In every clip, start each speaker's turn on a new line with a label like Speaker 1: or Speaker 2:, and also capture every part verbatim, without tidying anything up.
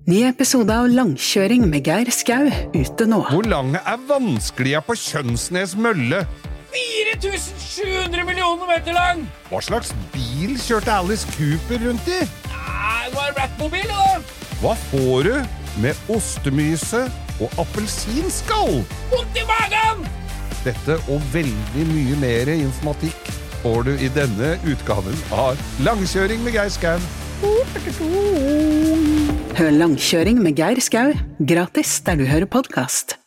Speaker 1: Ny episode av Langkjøring med Geir Skau ute nå.
Speaker 2: Hvor lang er vanskelig på Kjønsnes mølle?
Speaker 3: fire tusen sju hundre millioner meter lang!
Speaker 2: Hva slags bil kjørte Alice Cooper rundt i?
Speaker 3: Nei, det var en Ratmobil, da!
Speaker 2: Hva får du med ostemyse og appelsinskall?
Speaker 3: Vondt i magen!
Speaker 2: Dette og veldig mye mer informatikk får du i denne utgaven av Langkjøring med Geir Skau.
Speaker 1: Hør Langkjøring med Geir Skau gratis der du hører podcast.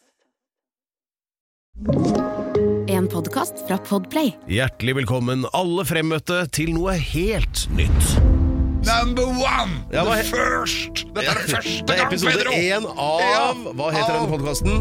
Speaker 4: En podcast fra Podplay.
Speaker 5: Hjertelig velkommen alle fremmøtte til noe helt nytt.
Speaker 2: Number one!
Speaker 5: Ja, hva
Speaker 2: the
Speaker 5: he-
Speaker 2: first! Dette er det første
Speaker 5: Det er
Speaker 2: gang,
Speaker 5: episode
Speaker 2: Pedro!
Speaker 5: én av
Speaker 2: Ja,
Speaker 5: Hva heter
Speaker 2: av-
Speaker 5: denne podcasten?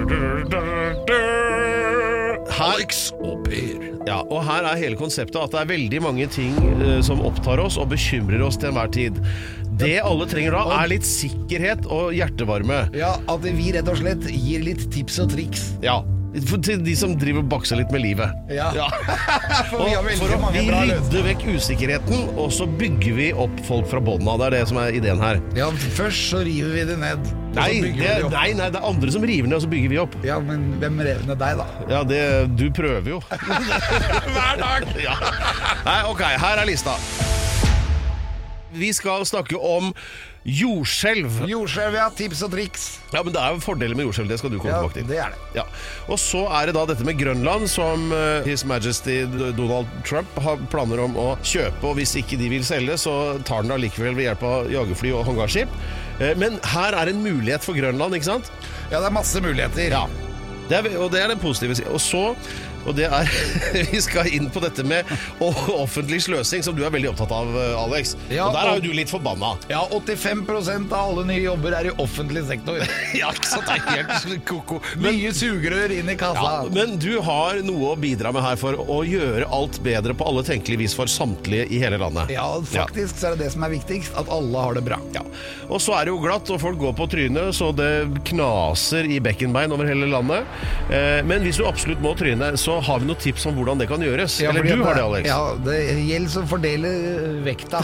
Speaker 2: Alex og Per.
Speaker 5: Ja, og her er hele konseptet at det er veldig mange ting eh, som opptar oss og bekymrer oss til enhver tid. Det alle trenger da er litt sikkerhet og hjertevarme.
Speaker 6: Ja, at vi rett og slett gir litt tips og triks.
Speaker 5: Ja, for til de som driver og bakser litt med livet.
Speaker 6: Ja. For vi har
Speaker 5: Og
Speaker 6: veldig
Speaker 5: for å
Speaker 6: mange
Speaker 5: vi
Speaker 6: bra løsninger.
Speaker 5: rydder vekk usikkerheten, og så bygger vi opp folk fra bånda. Det er det som er ideen her.
Speaker 6: Ja, først så river vi det ned. og så
Speaker 5: Nei,
Speaker 6: bygger
Speaker 5: det,
Speaker 6: vi opp.
Speaker 5: nei, nei, det er andre som river ned, og så bygger vi opp.
Speaker 6: Ja, men hvem rev ned deg da?
Speaker 5: Ja, det, du prøver jo.
Speaker 6: Hver dag!
Speaker 5: Ja. Nei, ok, her er lista. Vi skal snakke om jordskjelv.
Speaker 6: Jordskjelv, ja, tips og triks.
Speaker 5: Ja, men det er jo fordeler med jordskjelv, det skal du komme
Speaker 6: Ja,
Speaker 5: tilbake til.
Speaker 6: det er det.
Speaker 5: Ja. Og så er det da dette med Grønland, som uh, His Majesty Donald Trump har planer om å kjøpe, og hvis ikke de vil selge, så tar den da likevel ved hjelp av jagerfly og hangarskip. Uh, men her er en mulighet for Grønland, ikke sant?
Speaker 6: Ja, det er masse muligheter.
Speaker 5: Ja, det er, og det er den positive siden. Og så, og det er, vi skal inn på dette med offentlig sløsing, som du er veldig opptatt av, Alex.
Speaker 6: Ja,
Speaker 5: og der er
Speaker 6: og-
Speaker 5: jo du litt forbanna.
Speaker 6: Ja, åttifem prosent av alle nye jobber er i offentlig sektor.
Speaker 5: Ja, ikke sant? Det er helt koko.
Speaker 6: Mye sugerør inn i kassa.
Speaker 5: Ja, men du har noe å bidra med her for å gjøre alt bedre på alle tenkelige vis for samtlige i hele landet.
Speaker 6: Ja, faktisk så er det det som er viktigst, at alle har det bra.
Speaker 5: Ja. Og så er det jo glatt, og folk går på trynet, så det knaser i bekkenbein over hele landet. Eh, men hvis du absolutt må tryne, så har vi noen tips om hvordan det kan gjøres.
Speaker 6: Ja,
Speaker 5: Eller
Speaker 6: fordi
Speaker 5: du
Speaker 6: at
Speaker 5: har det, Alex.
Speaker 6: Ja, det gjelder å fordele vekta.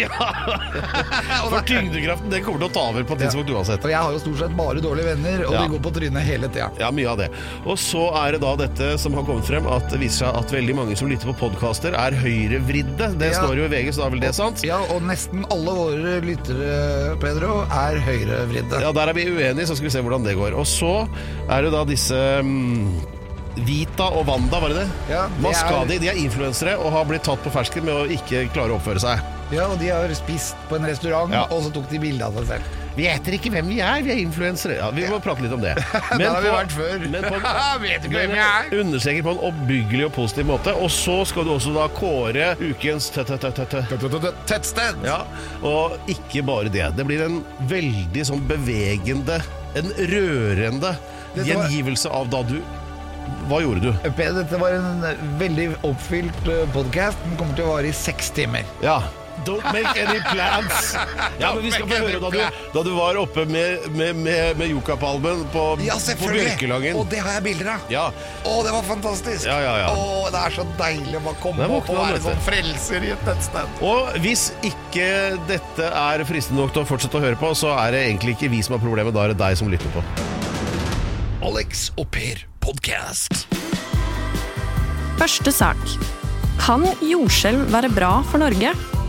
Speaker 5: For tyngdekraften, det kommer til å ta over på et tidspunkt uansett.
Speaker 6: Og jeg har jo stort sett bare dårlige venner, og
Speaker 5: Ja.
Speaker 6: de går på trynet hele tida.
Speaker 5: Ja, mye av det. Og så er det da dette som har kommet frem, at det viser seg at veldig mange som lytter på podcaster er høyrevridde. Det
Speaker 6: Ja.
Speaker 5: står jo i V G, så da er vel det sant?
Speaker 6: Ja, og nesten alle våre lyttere, Pedro, er høyrevridde.
Speaker 5: Ja, der er vi uenige, så skal vi se hvordan det går. Og så er det da disse mm, Vita og Wanda, var det det?
Speaker 6: Ja, det
Speaker 5: Hva
Speaker 6: er-
Speaker 5: skal de? De er influensere og har blitt tatt på fersken med å ikke klare å oppføre seg.
Speaker 6: Ja, og de har spist på en restaurant,
Speaker 5: Ja.
Speaker 6: og så tok de bilde av seg selv.
Speaker 5: Vi eter ikke hvem vi er, vi er influensere. Ja, vi må prate litt om det.
Speaker 6: Der har vi vært før.
Speaker 5: Men på,
Speaker 6: Vet ikke hvem
Speaker 5: men
Speaker 6: jeg er.
Speaker 5: understreker på en oppbyggelig og positiv måte. Og så skal du også da kåre ukens tø-tø-tø-tø.
Speaker 6: Tettsted!
Speaker 5: Ja, og ikke bare det. Det blir en veldig sånn bevegende, en rørende
Speaker 6: Dette var-
Speaker 5: gjengivelse av da du... Hva gjorde du?
Speaker 6: Per, dette var en veldig oppfylt podcast. Den kommer til å vare i seks timer.
Speaker 5: Ja. Don't make any plans. Ja, men vi skal få høre da du, da du var oppe med, med, med, med Jokapalmen på,
Speaker 6: Ja,
Speaker 5: på
Speaker 6: selvfølgelig!
Speaker 5: Bjørkelangen.
Speaker 6: Og det har jeg bilder av.
Speaker 5: Ja.
Speaker 6: Å, det var fantastisk!
Speaker 5: Ja, ja, ja.
Speaker 6: Å, det er så deilig å bare komme
Speaker 5: Der
Speaker 6: opp
Speaker 5: våkner
Speaker 6: og
Speaker 5: han,
Speaker 6: være
Speaker 5: vet
Speaker 6: sånn
Speaker 5: du.
Speaker 6: frelser i et tettsted.
Speaker 5: Og hvis ikke dette er fristende nok til å fortsette å høre på, så er det egentlig ikke vi som har problemet, da er det deg som lytter på.
Speaker 6: Alex og Per podcast.
Speaker 7: Første sak. Kan jordskjelv være bra for Norge?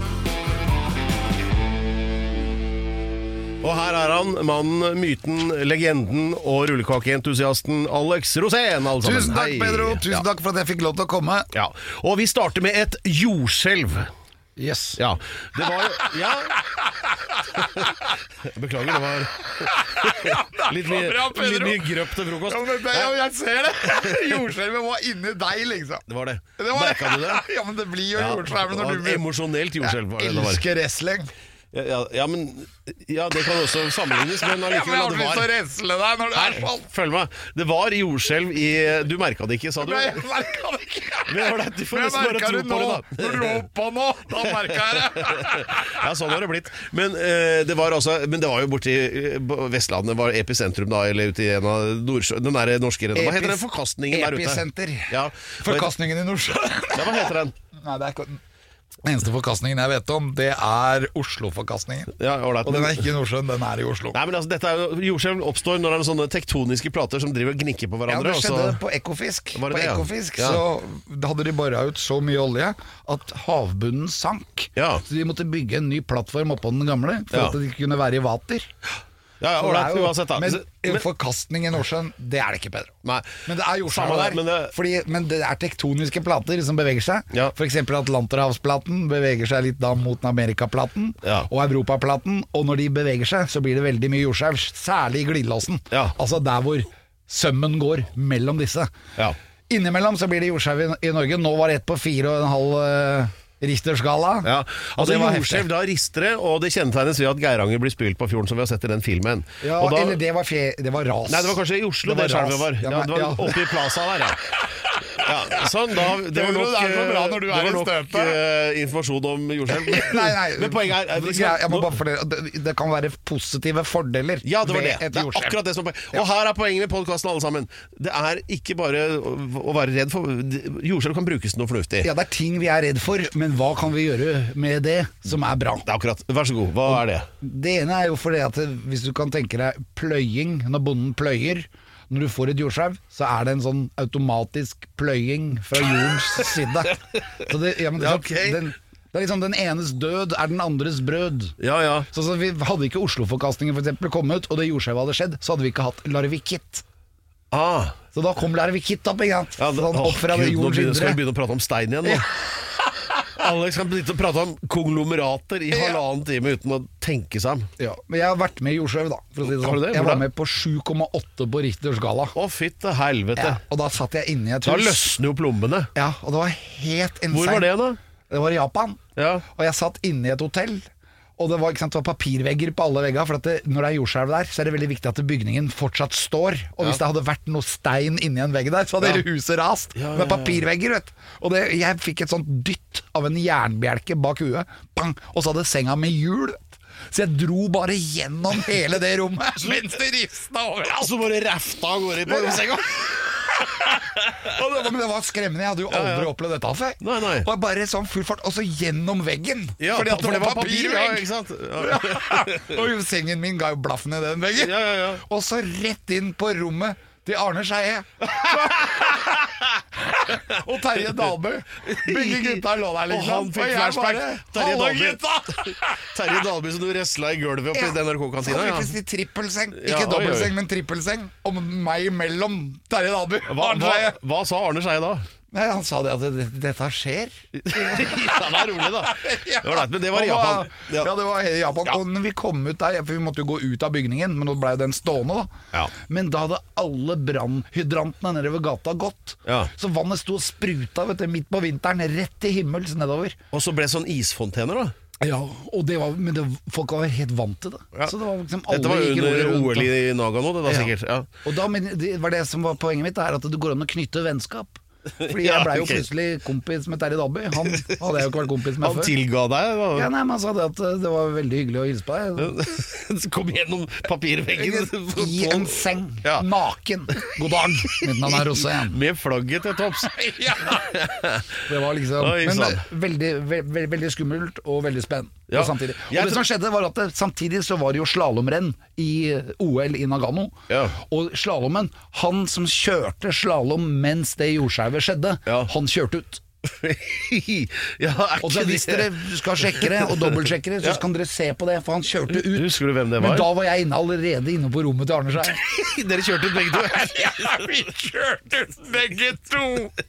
Speaker 5: Og her er han, mannen, myten, legenden og rullekakeentusiasten Alex Rosén, alle sammen.
Speaker 6: Tusen takk,
Speaker 5: Hei.
Speaker 6: Pedro. Tusen
Speaker 5: Ja.
Speaker 6: takk for at jeg fikk lov til å komme.
Speaker 5: Ja, og vi starter med et jordskjelv.
Speaker 6: Yes.
Speaker 5: Ja, det var jo... Ja. Beklager, det var litt mye,
Speaker 6: bra, Pedro.
Speaker 5: litt mye grøp til frokost.
Speaker 6: Ja, men det, ja, jeg ser det. Jordskjelvet var inni deg, liksom.
Speaker 5: Det var det.
Speaker 6: Det var-
Speaker 5: Merket du det?
Speaker 6: Ja, men det blir jo
Speaker 5: Ja,
Speaker 6: jordskjelv når
Speaker 5: det
Speaker 6: du
Speaker 5: var
Speaker 6: blir...
Speaker 5: emosjonelt jordskjelv. var det
Speaker 6: Jeg
Speaker 5: det var.
Speaker 6: elsker wrestling.
Speaker 5: Ja, ja, ja, men ja, det kan også sammenlignes, men
Speaker 6: Ja, men jeg
Speaker 5: allikevel,
Speaker 6: har
Speaker 5: det
Speaker 6: lyst til å
Speaker 5: var...
Speaker 6: wrestle deg når det er
Speaker 5: Her,
Speaker 6: sånn.
Speaker 5: følg meg. Det var jordskjelv i... Du merket det ikke, sa du?
Speaker 6: Nei, jeg merket det ikke.
Speaker 5: Men det var det, du får
Speaker 6: Men jeg
Speaker 5: nesten bare
Speaker 6: merket
Speaker 5: tro
Speaker 6: det
Speaker 5: på
Speaker 6: nå.
Speaker 5: det, da.
Speaker 6: Når du lå på nå, da merket jeg det.
Speaker 5: Ja, sånn har det blitt. Men, eh, det var altså, men det var jo borti eh, Vestlandet, var episentrum da, eller ute i en av Nordsjø, den der norske renna. Hva heter den forkastningen der ute?
Speaker 6: Episenter.
Speaker 5: Ja.
Speaker 6: Forkastningen i Nordsjøen.
Speaker 5: Ja, hva heter den?
Speaker 6: Nei, det er ikke... Eneste forkastningen jeg vet om, det er Oslo-forkastningen.
Speaker 5: Ja,
Speaker 6: og den er ikke i Nordsjøen, den er i Oslo.
Speaker 5: Nei, men altså, dette er jo, jordskjelv oppstår når det er sånne tektoniske plater som driver og gnikker på hverandre.
Speaker 6: Ja, det skjedde
Speaker 5: så...
Speaker 6: på Ekofisk.
Speaker 5: På
Speaker 6: det, Ekofisk
Speaker 5: ja?
Speaker 6: så hadde de bare ut så mye olje at havbunnen sank.
Speaker 5: Ja.
Speaker 6: Så de måtte bygge en ny plattform oppå den gamle, for
Speaker 5: ja.
Speaker 6: at de kunne være i vater.
Speaker 5: Ja, ja,
Speaker 6: det
Speaker 5: jo, uansett, da.
Speaker 6: Men,
Speaker 5: men
Speaker 6: forkastning i Nordsjøen, det er det ikke, Pedro.
Speaker 5: Nei.
Speaker 6: Men det er jordskjelv der.
Speaker 5: Men det...
Speaker 6: Fordi, men det er tektoniske plater som beveger seg.
Speaker 5: Ja.
Speaker 6: For eksempel Atlanterhavsplaten beveger seg litt da mot den Amerikaplaten
Speaker 5: ja.
Speaker 6: og Europaplaten. Og når de beveger seg, så blir det veldig mye jordskjelv, særlig i glidelåsen.
Speaker 5: Ja.
Speaker 6: Altså der hvor sømmen går mellom disse.
Speaker 5: Ja.
Speaker 6: Innimellom så blir det jordskjelv i, i Norge. Nå var det ett på fire og en halv... Uh, Richter-skala.
Speaker 5: Ja, altså jordskjelv da rister det, og det kjennetegnes ved at Geiranger blir spilt på fjorden, som vi har sett i den filmen.
Speaker 6: Ja,
Speaker 5: da,
Speaker 6: eller det var, fje, det var ras.
Speaker 5: Nei, det var kanskje i Oslo det, det skjelvet var. Ja, ja, det var ja. Oppe i plaza der, ja. Ja, sånn, da, det var nok,
Speaker 6: det er bra når du er
Speaker 5: det var nok uh, informasjon om jordskjelv.
Speaker 6: Nei, nei,
Speaker 5: men poenget er
Speaker 6: liksom, jeg må bare fordele, det, det kan være positive fordeler.
Speaker 5: Ja, det var det. Det er akkurat det som er poenget. Og her er poenget med podcasten alle sammen. Det er ikke bare å, å være redd for jordskjelv kan brukes til noe fornuftig.
Speaker 6: Ja, det er ting vi er redd for, men hva kan vi gjøre med det som er bra?
Speaker 5: Det er akkurat. Vær så god, hva er det?
Speaker 6: Det ene er jo fordi at hvis du kan tenke deg pløying, når bonden pløyer, når du får et jordskjelv, så er det en sånn automatisk pløying fra jordens side. Så det, ja, men det,
Speaker 5: okay.
Speaker 6: den, det er liksom den enes død er den andres brød.
Speaker 5: Ja, ja.
Speaker 6: Så, så vi, hadde ikke Oslo-forkastningen for eksempel kommet, og det jordskjelvet hadde skjedd, så hadde vi ikke hatt Larvikit.
Speaker 5: Ah.
Speaker 6: Så da kom Larvikit opp, ikke sant?
Speaker 5: Ja, det,
Speaker 6: sånn,
Speaker 5: å, Gud, nå begynner, skal vi begynne å prate om stein igjen nå? Alex kan begynne å prate om konglomerater i halvannen time uten å tenke seg om.
Speaker 6: Ja, men jeg har vært med i jordskjelv da, for å si det sånn.
Speaker 5: Det?
Speaker 6: Jeg var med på sju komma åtte på Richter-skala.
Speaker 5: Å, fytte helvete.
Speaker 6: Ja, og da satt jeg inne i et hus.
Speaker 5: Da løsner jo plommene.
Speaker 6: Ja, og det var helt insane.
Speaker 5: Hvor var det da?
Speaker 6: Det var i Japan.
Speaker 5: Ja.
Speaker 6: Og jeg satt inne i et hotell. Og det var, ikke sant, det var papirvegger på alle vegger. For at det, når det er jordskjelv der, så er det veldig viktig at bygningen fortsatt står. Og hvis ja. det hadde vært noe stein inni en vegg der, så hadde ja. huset rast. Ja, ja, ja. Med papirvegger, vet du. Og det, jeg fikk et sånt dytt av en jernbjelke bak huet. Bang! Og så hadde senga med hjul. Så jeg dro bare gjennom hele det rommet mens det rifta over.
Speaker 5: Ja, så bare ræfta av gårde på senga.
Speaker 6: Og det, men det var skremmende. Jeg hadde jo aldri ja, ja. opplevd dette før.
Speaker 5: Nei, nei.
Speaker 6: Og bare sånn full fart, og så gjennom veggen.
Speaker 5: Ja,
Speaker 6: fordi at det,
Speaker 5: for det
Speaker 6: var,
Speaker 5: var
Speaker 6: papir,
Speaker 5: papir ja, ikke sant? Ja.
Speaker 6: Og sengen min ga jo blaffen i den veggen.
Speaker 5: Ja, ja, ja.
Speaker 6: Og så rett inn på rommet til Arne Scheie. Og Terje Dalbø. Begge gutta lå der liksom.
Speaker 5: Og han fikk flashback. Terje Dalbø. Terje Dalbø som du wrestla i gulvet oppe ja. i N R K-kantina.
Speaker 6: Han fikk ja. trippelseng. Ikke ja, dobbeltseng, men trippelseng. Og meg imellom Terje Dalbø.
Speaker 5: Hva, hva, hva sa Arne Scheie da?
Speaker 6: Nei, Han sa det at det, dette skjer.
Speaker 5: Han er rolig da. Det var det, men det var i Japan.
Speaker 6: Ja, ja det var i Japan. Ja. Og når vi kom ut der, for vi måtte jo gå ut av bygningen, men nå ble den stående da.
Speaker 5: Ja.
Speaker 6: Men da hadde alle brannhydrantene nede ved gata gått.
Speaker 5: Ja.
Speaker 6: Så vannet sto og spruta vet du, midt på vinteren, rett til himmels nedover.
Speaker 5: Og så ble det sånn isfontener da.
Speaker 6: Ja, og det var, men det, folk var helt vant til det.
Speaker 5: Ja.
Speaker 6: Så det var liksom alle
Speaker 5: Dette var under O L i Nagano, det da sikkert. Ja.
Speaker 6: Og da, men det var det som var poenget mitt, er at det går an å knytte vennskap. Fordi jeg ble jo okay. plutselig kompis med Terje Dalby. Han hadde jeg jo ikke vært kompis med
Speaker 5: han
Speaker 6: før.
Speaker 5: Han tilga deg? Da.
Speaker 6: Ja, nei, men Han sa det at det var veldig hyggelig å hilse på deg.
Speaker 5: Kom gjennom papirveggen
Speaker 6: i en seng, ja. naken. God dag, mitt navn er Rosén.
Speaker 5: Med flagget til topps.
Speaker 6: Ja. Det var liksom Oi, Men veldig, veldig, veldig skummelt og veldig spennende. Ja. Og, samtidig. og det som skjedde var at det, samtidig så var det jo slalomrenn i O L i Nagano.
Speaker 5: Ja.
Speaker 6: Og slalommen, han som kjørte slalom mens det jordskjelvet skjedde, ja. han kjørte ut.
Speaker 5: Ja,
Speaker 6: og så hvis dere skal sjekke det og dobbeltsjekke det, så ja. kan dere se på det, for han kjørte ut.
Speaker 5: Husker du hvem det var?
Speaker 6: Men da var jeg inne, allerede inne på rommet til Arne Scheie.
Speaker 5: Dere kjørte ut begge to?
Speaker 6: Ja, vi kjørte ut begge to.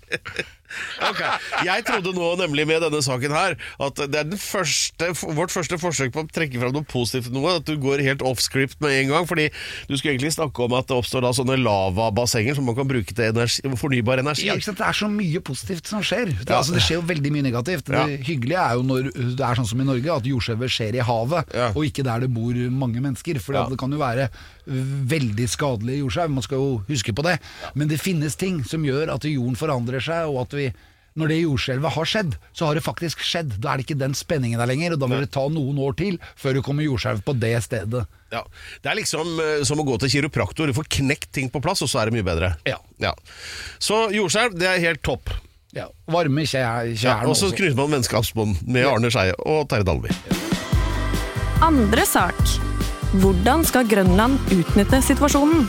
Speaker 5: Okay. Jeg trodde nå nemlig med denne saken her at det er den første, vårt første forsøk på å trekke fram noe positivt noe, at du går helt off-script med en gang, fordi du skulle egentlig snakke om at det oppstår da sånne lavabassenger som man kan bruke til energi, fornybar energi.
Speaker 6: Ja, det er så mye positivt som skjer. Det, ja. altså, det skjer jo veldig mye negativt. Det ja. hyggelige er jo når det er sånn som i Norge, at jordskjelvet skjer i havet, ja. og ikke der det bor mange mennesker, for ja. det kan jo være veldig skadelig jordskjelv, man skal jo huske på det, men det finnes ting som gjør at jorden forandrer seg, og at vi når det jordskjelvet har skjedd, så har det faktisk skjedd. Da er det ikke den spenningen der lenger, og da vil det ta noen år til før det kommer jordskjelv på det stedet.
Speaker 5: Ja, det er liksom uh, som å gå til kiropraktor, du får knekt ting på plass, og så er det mye bedre.
Speaker 6: Ja.
Speaker 5: Ja. Så jordskjelv, det er helt topp.
Speaker 6: Ja, varme kjær,
Speaker 5: Ja,
Speaker 6: kjærene
Speaker 5: og så
Speaker 6: også.
Speaker 5: knytter man vennskapsbånd med Arne Scheie og Terje Dalby.
Speaker 7: Andre sak. Hvordan skal Grønland utnytte situasjonen?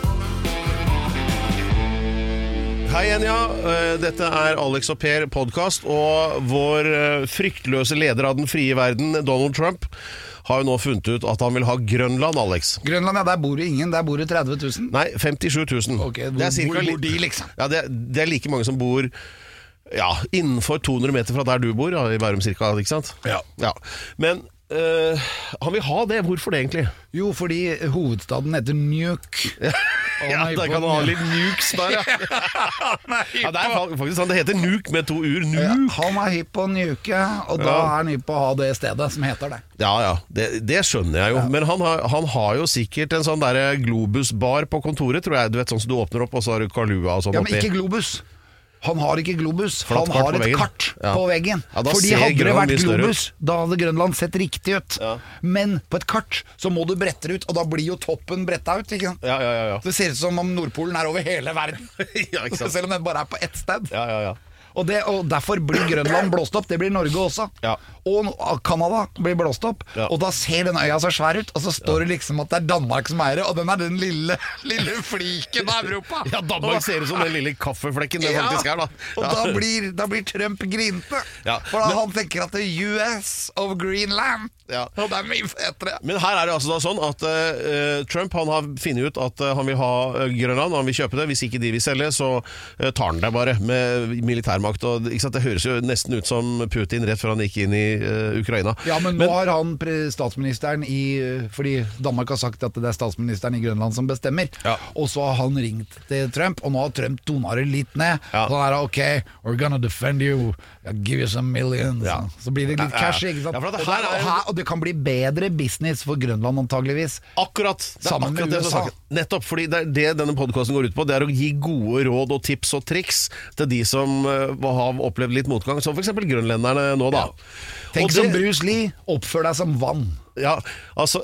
Speaker 5: Hei igjen, ja. Eh, Dette er Alex og Per podcast, og vår eh, fryktløse leder av den frie verden, Donald Trump, har jo nå funnet ut at han vil ha Grønland, Alex.
Speaker 6: Grønland, ja, der bor det ingen, der bor det tretti tusen.
Speaker 5: Nei, femtisju tusen.
Speaker 6: Ok, hvor-
Speaker 5: det er cirka
Speaker 6: hvor
Speaker 5: li-
Speaker 6: bor de, liksom?
Speaker 5: Ja, det, er- det er like mange som bor ja, innenfor to hundre meter fra der du bor, ja, i Bærum cirka, ikke sant?
Speaker 6: Ja.
Speaker 5: ja. Men eh, han vil ha det. Hvorfor det egentlig?
Speaker 6: Jo, fordi hovedstaden heter Nuuk.
Speaker 5: Ja, der kan du ha litt nukes der, ja. ja det er fa- faktisk sånn, det heter Nuuk med to ur.
Speaker 6: Ja,
Speaker 5: Nuuk.
Speaker 6: han er hypp på å nuke, og da
Speaker 5: Ja.
Speaker 6: er han hypp på å ha det stedet som heter det.
Speaker 5: Ja, ja, det, det skjønner jeg jo. Men han har, han har jo sikkert en sånn der Globus-bar på kontoret, tror jeg. Du vet, sånn som du åpner opp, og så har du Kalua og sånn
Speaker 6: Ja, men
Speaker 5: oppi.
Speaker 6: ikke Globus. Han har ikke Globus,
Speaker 5: Flatt
Speaker 6: han
Speaker 5: kart
Speaker 6: har
Speaker 5: på
Speaker 6: et
Speaker 5: veggen.
Speaker 6: kart
Speaker 5: Ja.
Speaker 6: på veggen.
Speaker 5: Ja, da
Speaker 6: Fordi
Speaker 5: ser
Speaker 6: hadde det
Speaker 5: Grønland
Speaker 6: vært
Speaker 5: mye større
Speaker 6: Globus, da hadde Grønland sett riktig ut.
Speaker 5: Ja.
Speaker 6: Men på et kart så må du brette det ut, og da blir jo toppen bretta ut. Ikke sant?
Speaker 5: Ja, ja, ja, ja.
Speaker 6: Det ser ut som om Nordpolen er over hele verden,
Speaker 5: ja, ikke sant?
Speaker 6: selv om den bare er på ett sted.
Speaker 5: Ja, ja, ja.
Speaker 6: Og, det, og derfor blir Grønland blåst opp. Det blir Norge også.
Speaker 5: Ja.
Speaker 6: Og Canada blir blåst opp.
Speaker 5: Ja.
Speaker 6: Og da ser den øya så svær ut, og så står det liksom at det er Danmark som eier det, og den er den lille, lille fliken av Europa.
Speaker 5: Ja, Danmark ser ut som den lille kaffeflekken det faktisk er, da.
Speaker 6: Og
Speaker 5: Ja.
Speaker 6: da blir, da blir Trump grinte.
Speaker 5: Ja,
Speaker 6: For da
Speaker 5: men-
Speaker 6: han tenker at det er U S of Greenland.
Speaker 5: Ja.
Speaker 6: Og det er mye fetere.
Speaker 5: Men her er det altså da sånn at eh, Trump han har funnet ut at eh, han vil ha eh, Grønland, og han vil kjøpe det. Hvis ikke de vil selge, så eh, tar han det bare med militærmakt. Og, ikke sant? Det høres jo nesten ut som Putin rett før han gikk inn i eh, Ukraina.
Speaker 6: Ja, men nå har han pre- statsministeren i Fordi Danmark har sagt at det er statsministeren i Grønland som bestemmer.
Speaker 5: Ja.
Speaker 6: Og så har han ringt til Trump, og nå har Trump tona det litt ned.
Speaker 5: Ja.
Speaker 6: Så han er ok, we're gonna defend you, I'll give you some millions.
Speaker 5: Ja.
Speaker 6: Så blir det litt
Speaker 5: Ja, ja.
Speaker 6: cash, ikke sant?
Speaker 5: Ja, for at det
Speaker 6: og,
Speaker 5: her
Speaker 6: det,
Speaker 5: er-
Speaker 6: og, her, og det kan bli bedre business for Grønland antageligvis.
Speaker 5: Akkurat, det er
Speaker 6: Sammen med
Speaker 5: akkurat det som
Speaker 6: U S A.
Speaker 5: er saken. Nettopp, fordi det, er det denne podcasten går ut på, det er å gi gode råd og tips og triks til de som uh, har opplevd litt motgang, som for eksempel grønlenderne nå da.
Speaker 6: Tenk
Speaker 5: Og
Speaker 6: som
Speaker 5: det-
Speaker 6: Bruce Lee, oppfør deg som vann.
Speaker 5: Ja, altså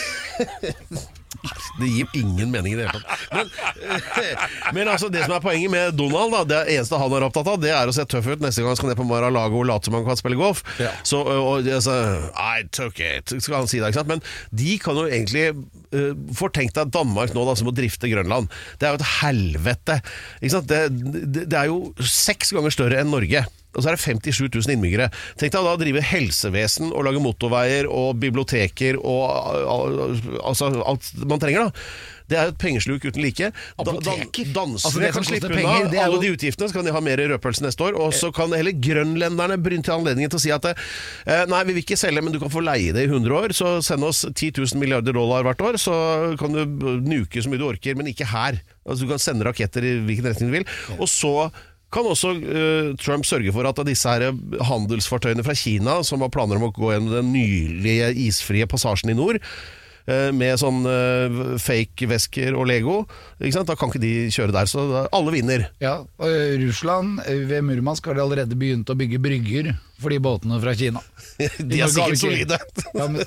Speaker 5: Det gir ingen mening i det hele tatt. Men, men altså, det som er poenget med Donald, da, det eneste han er opptatt av, det er å se tøff ut neste gang han skal ned på Mar-a-Lago og late som han kan spille golf.
Speaker 6: Ja.
Speaker 5: Så, og, altså, I took it, skal han si det, ikke sant? Men de kan jo egentlig uh, Får tenkt deg Danmark nå da, som må drifte Grønland. Det er jo et helvete. Ikke sant? Det, det, det er jo seks ganger større enn Norge. Og så er det femtisju tusen innbyggere. Tenk deg da å drive helsevesen og lage motorveier og biblioteker og altså, alt man trenger da. Det er jo et pengesluk uten like.
Speaker 6: Apoteker?
Speaker 5: Dansere
Speaker 6: Altså, det som
Speaker 5: kan slippe
Speaker 6: koster
Speaker 5: unna
Speaker 6: penger, det er
Speaker 5: alle
Speaker 6: jo-
Speaker 5: de utgiftene, så kan de ha mer rødpølse neste år. Og så kan heller grønlenderne benytte anledningen til å si at eh, nei, vi vil ikke selge, men du kan få leie det i hundre år, så send oss ti tusen milliarder dollar hvert år, så kan du nuke så mye du orker, men ikke her. Altså, du kan sende raketter i hvilken retning du vil. Og så kan også uh, Trump sørge for at disse her handelsfartøyene fra Kina, som har planer om å gå gjennom den nylige isfrie passasjen i nord, uh, med sånn uh, fake vesker og Lego, ikke sant? Da kan ikke de kjøre der, så da, alle vinner.
Speaker 6: Ja, og Russland, ved Murmansk har de allerede begynt å bygge brygger for de båtene fra Kina.
Speaker 5: De er sikkert solide.
Speaker 6: Ja, men...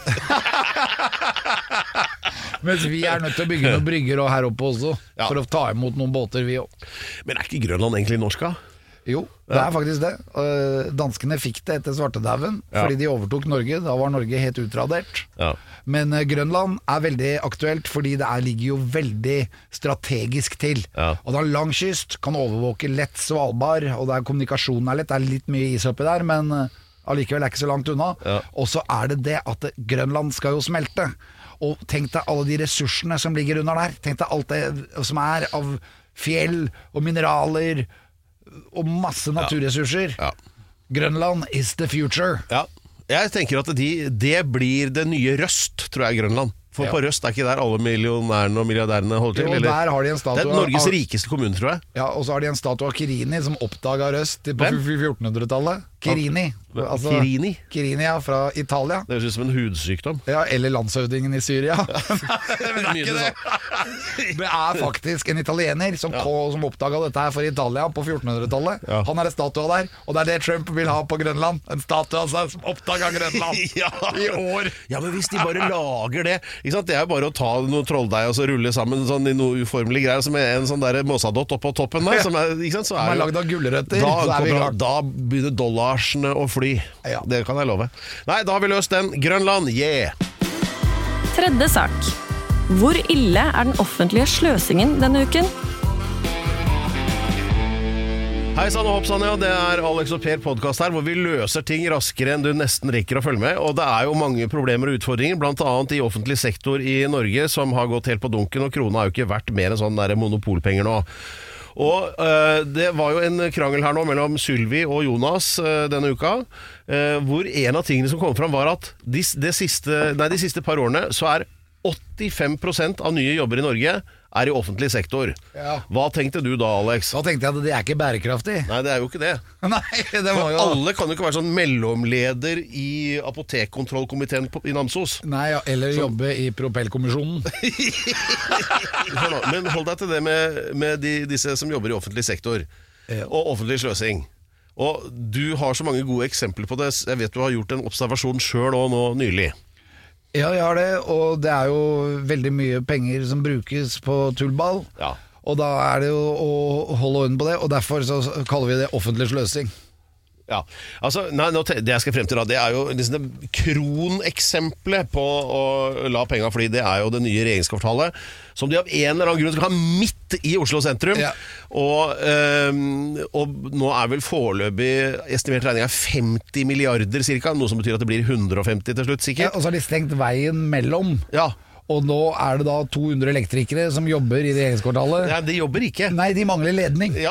Speaker 6: Mens vi er nødt til å bygge noen brygger og her oppe også,
Speaker 5: Ja.
Speaker 6: for å ta imot noen båter vi også.
Speaker 5: Men er ikke Grønland egentlig norsk da?
Speaker 6: Jo, det er faktisk det. Uh, Danskene fikk det etter svartedauden,
Speaker 5: Ja.
Speaker 6: fordi de overtok Norge. Da var Norge helt utradert.
Speaker 5: Ja.
Speaker 6: Men uh, Grønland er veldig aktuelt, fordi det er, ligger jo veldig strategisk til.
Speaker 5: Ja.
Speaker 6: Og det har lang kyst, kan overvåke lett Svalbard, og det er, kommunikasjonen er lett. Det er litt mye is oppi der, men uh, allikevel er ikke så langt unna.
Speaker 5: Ja.
Speaker 6: Og så er det det at Grønland skal jo smelte. Og tenk deg alle de ressursene som ligger under der. Tenk deg alt det som er av fjell og mineraler og masse naturressurser.
Speaker 5: Ja.
Speaker 6: Grønland is the future.
Speaker 5: Ja. Jeg tenker at de, det blir det nye Røst, tror jeg, Grønland. For
Speaker 6: Ja.
Speaker 5: på Røst er ikke der alle millionærene og milliardærene holder til.
Speaker 6: Jo,
Speaker 5: eller-
Speaker 6: der har de en statue
Speaker 5: det er Norges
Speaker 6: av-
Speaker 5: rikeste kommune, tror jeg.
Speaker 6: Ja, og så har de en statue av Kirini som oppdaga Røst på
Speaker 5: Hvem?
Speaker 6: fjortenhundretallet. Chirini. Altså,
Speaker 5: Chirini?
Speaker 6: Chirini, ja, fra Italia.
Speaker 5: Det høres ut som en hudsykdom.
Speaker 6: Ja, eller landshøvdingen i Syria. Men det er ikke det. Det er faktisk en italiener som, ja. som oppdaget dette her for Italia på fjortenhundretallet. Ja. Han er en statue der, og det er det Trump vil ha på Grønland. En statue av seg som oppdaget Grønland ja. I år.
Speaker 5: Ja, men hvis de bare lager det, ikke sant? Det er jo bare å ta noe trolldeig og så rulle sammen sånn, i noe uformelig greier, som er en sånn der mossadott oppå toppen der, som er, ikke sant? Så er,
Speaker 6: er lagd av gulrøtter,
Speaker 5: da,
Speaker 6: så er vi klart.
Speaker 5: Da begynner dollarsene å fly.
Speaker 6: Ja.
Speaker 5: Det kan jeg love. Nei, da har vi løst den. Grønland, yeah!
Speaker 7: Tredje sak. Hvor ille er den offentlige sløsingen denne uken?
Speaker 5: Hei sann og hopp sann, ja. Det er Alex og Per podcast her, hvor vi løser ting raskere enn du nesten rekker å følge med. Og det er jo mange problemer og utfordringer, blant annet i offentlig sektor i Norge, som har gått helt på dunken, og krona er jo ikke verdt mer enn sånn der monopolpenger nå. Og uh, det var jo en krangel her nå mellom Sylvi og Jonas uh, denne uka, uh, hvor en av tingene som kom fram var at de, de, siste, nei, de siste par årene så er åttifem prosent av nye jobber i Norge er i offentlig sektor. Ja. Hva tenkte du da, Alex?
Speaker 6: Da tenkte jeg at det er ikke bærekraftig.
Speaker 5: Nei, det er jo ikke det.
Speaker 6: Nei, det var jo...
Speaker 5: Alle kan jo ikke være sånn mellomleder i apotekkontrollkomiteen i Namsos.
Speaker 6: Nei, ja, eller så... jobbe i Propellkommisjonen.
Speaker 5: Men hold deg til det med, med de, disse som jobber i offentlig sektor, ja. Og offentlig sløsing. Og du har så mange gode eksempler på det. Jeg vet du har gjort en observasjon selv og nå nylig.
Speaker 6: Ja, jeg har det, og det er jo veldig mye penger som brukes på tullball. Ja. Og da er det jo å holde orden på det, og derfor så kaller vi det offentlig sløsing.
Speaker 5: Ja, altså, nei, det jeg skal frem til da, det er jo liksom det kroneksempelet på å la penger fly, det er jo det nye regjeringskvartalet, som de av en eller annen grunn skal ha midt i Oslo sentrum, ja. og, øhm, og nå er vel foreløpig estimert regning av femti milliarder cirka, noe som betyr at det blir hundre og femti til slutt sikkert.
Speaker 6: Ja, og så har de stengt veien mellom. Ja. Og nå er det da to hundre elektrikere som jobber i regjeringskvartalet.
Speaker 5: Ja, de jobber ikke.
Speaker 6: Nei, de mangler ledning. Ja.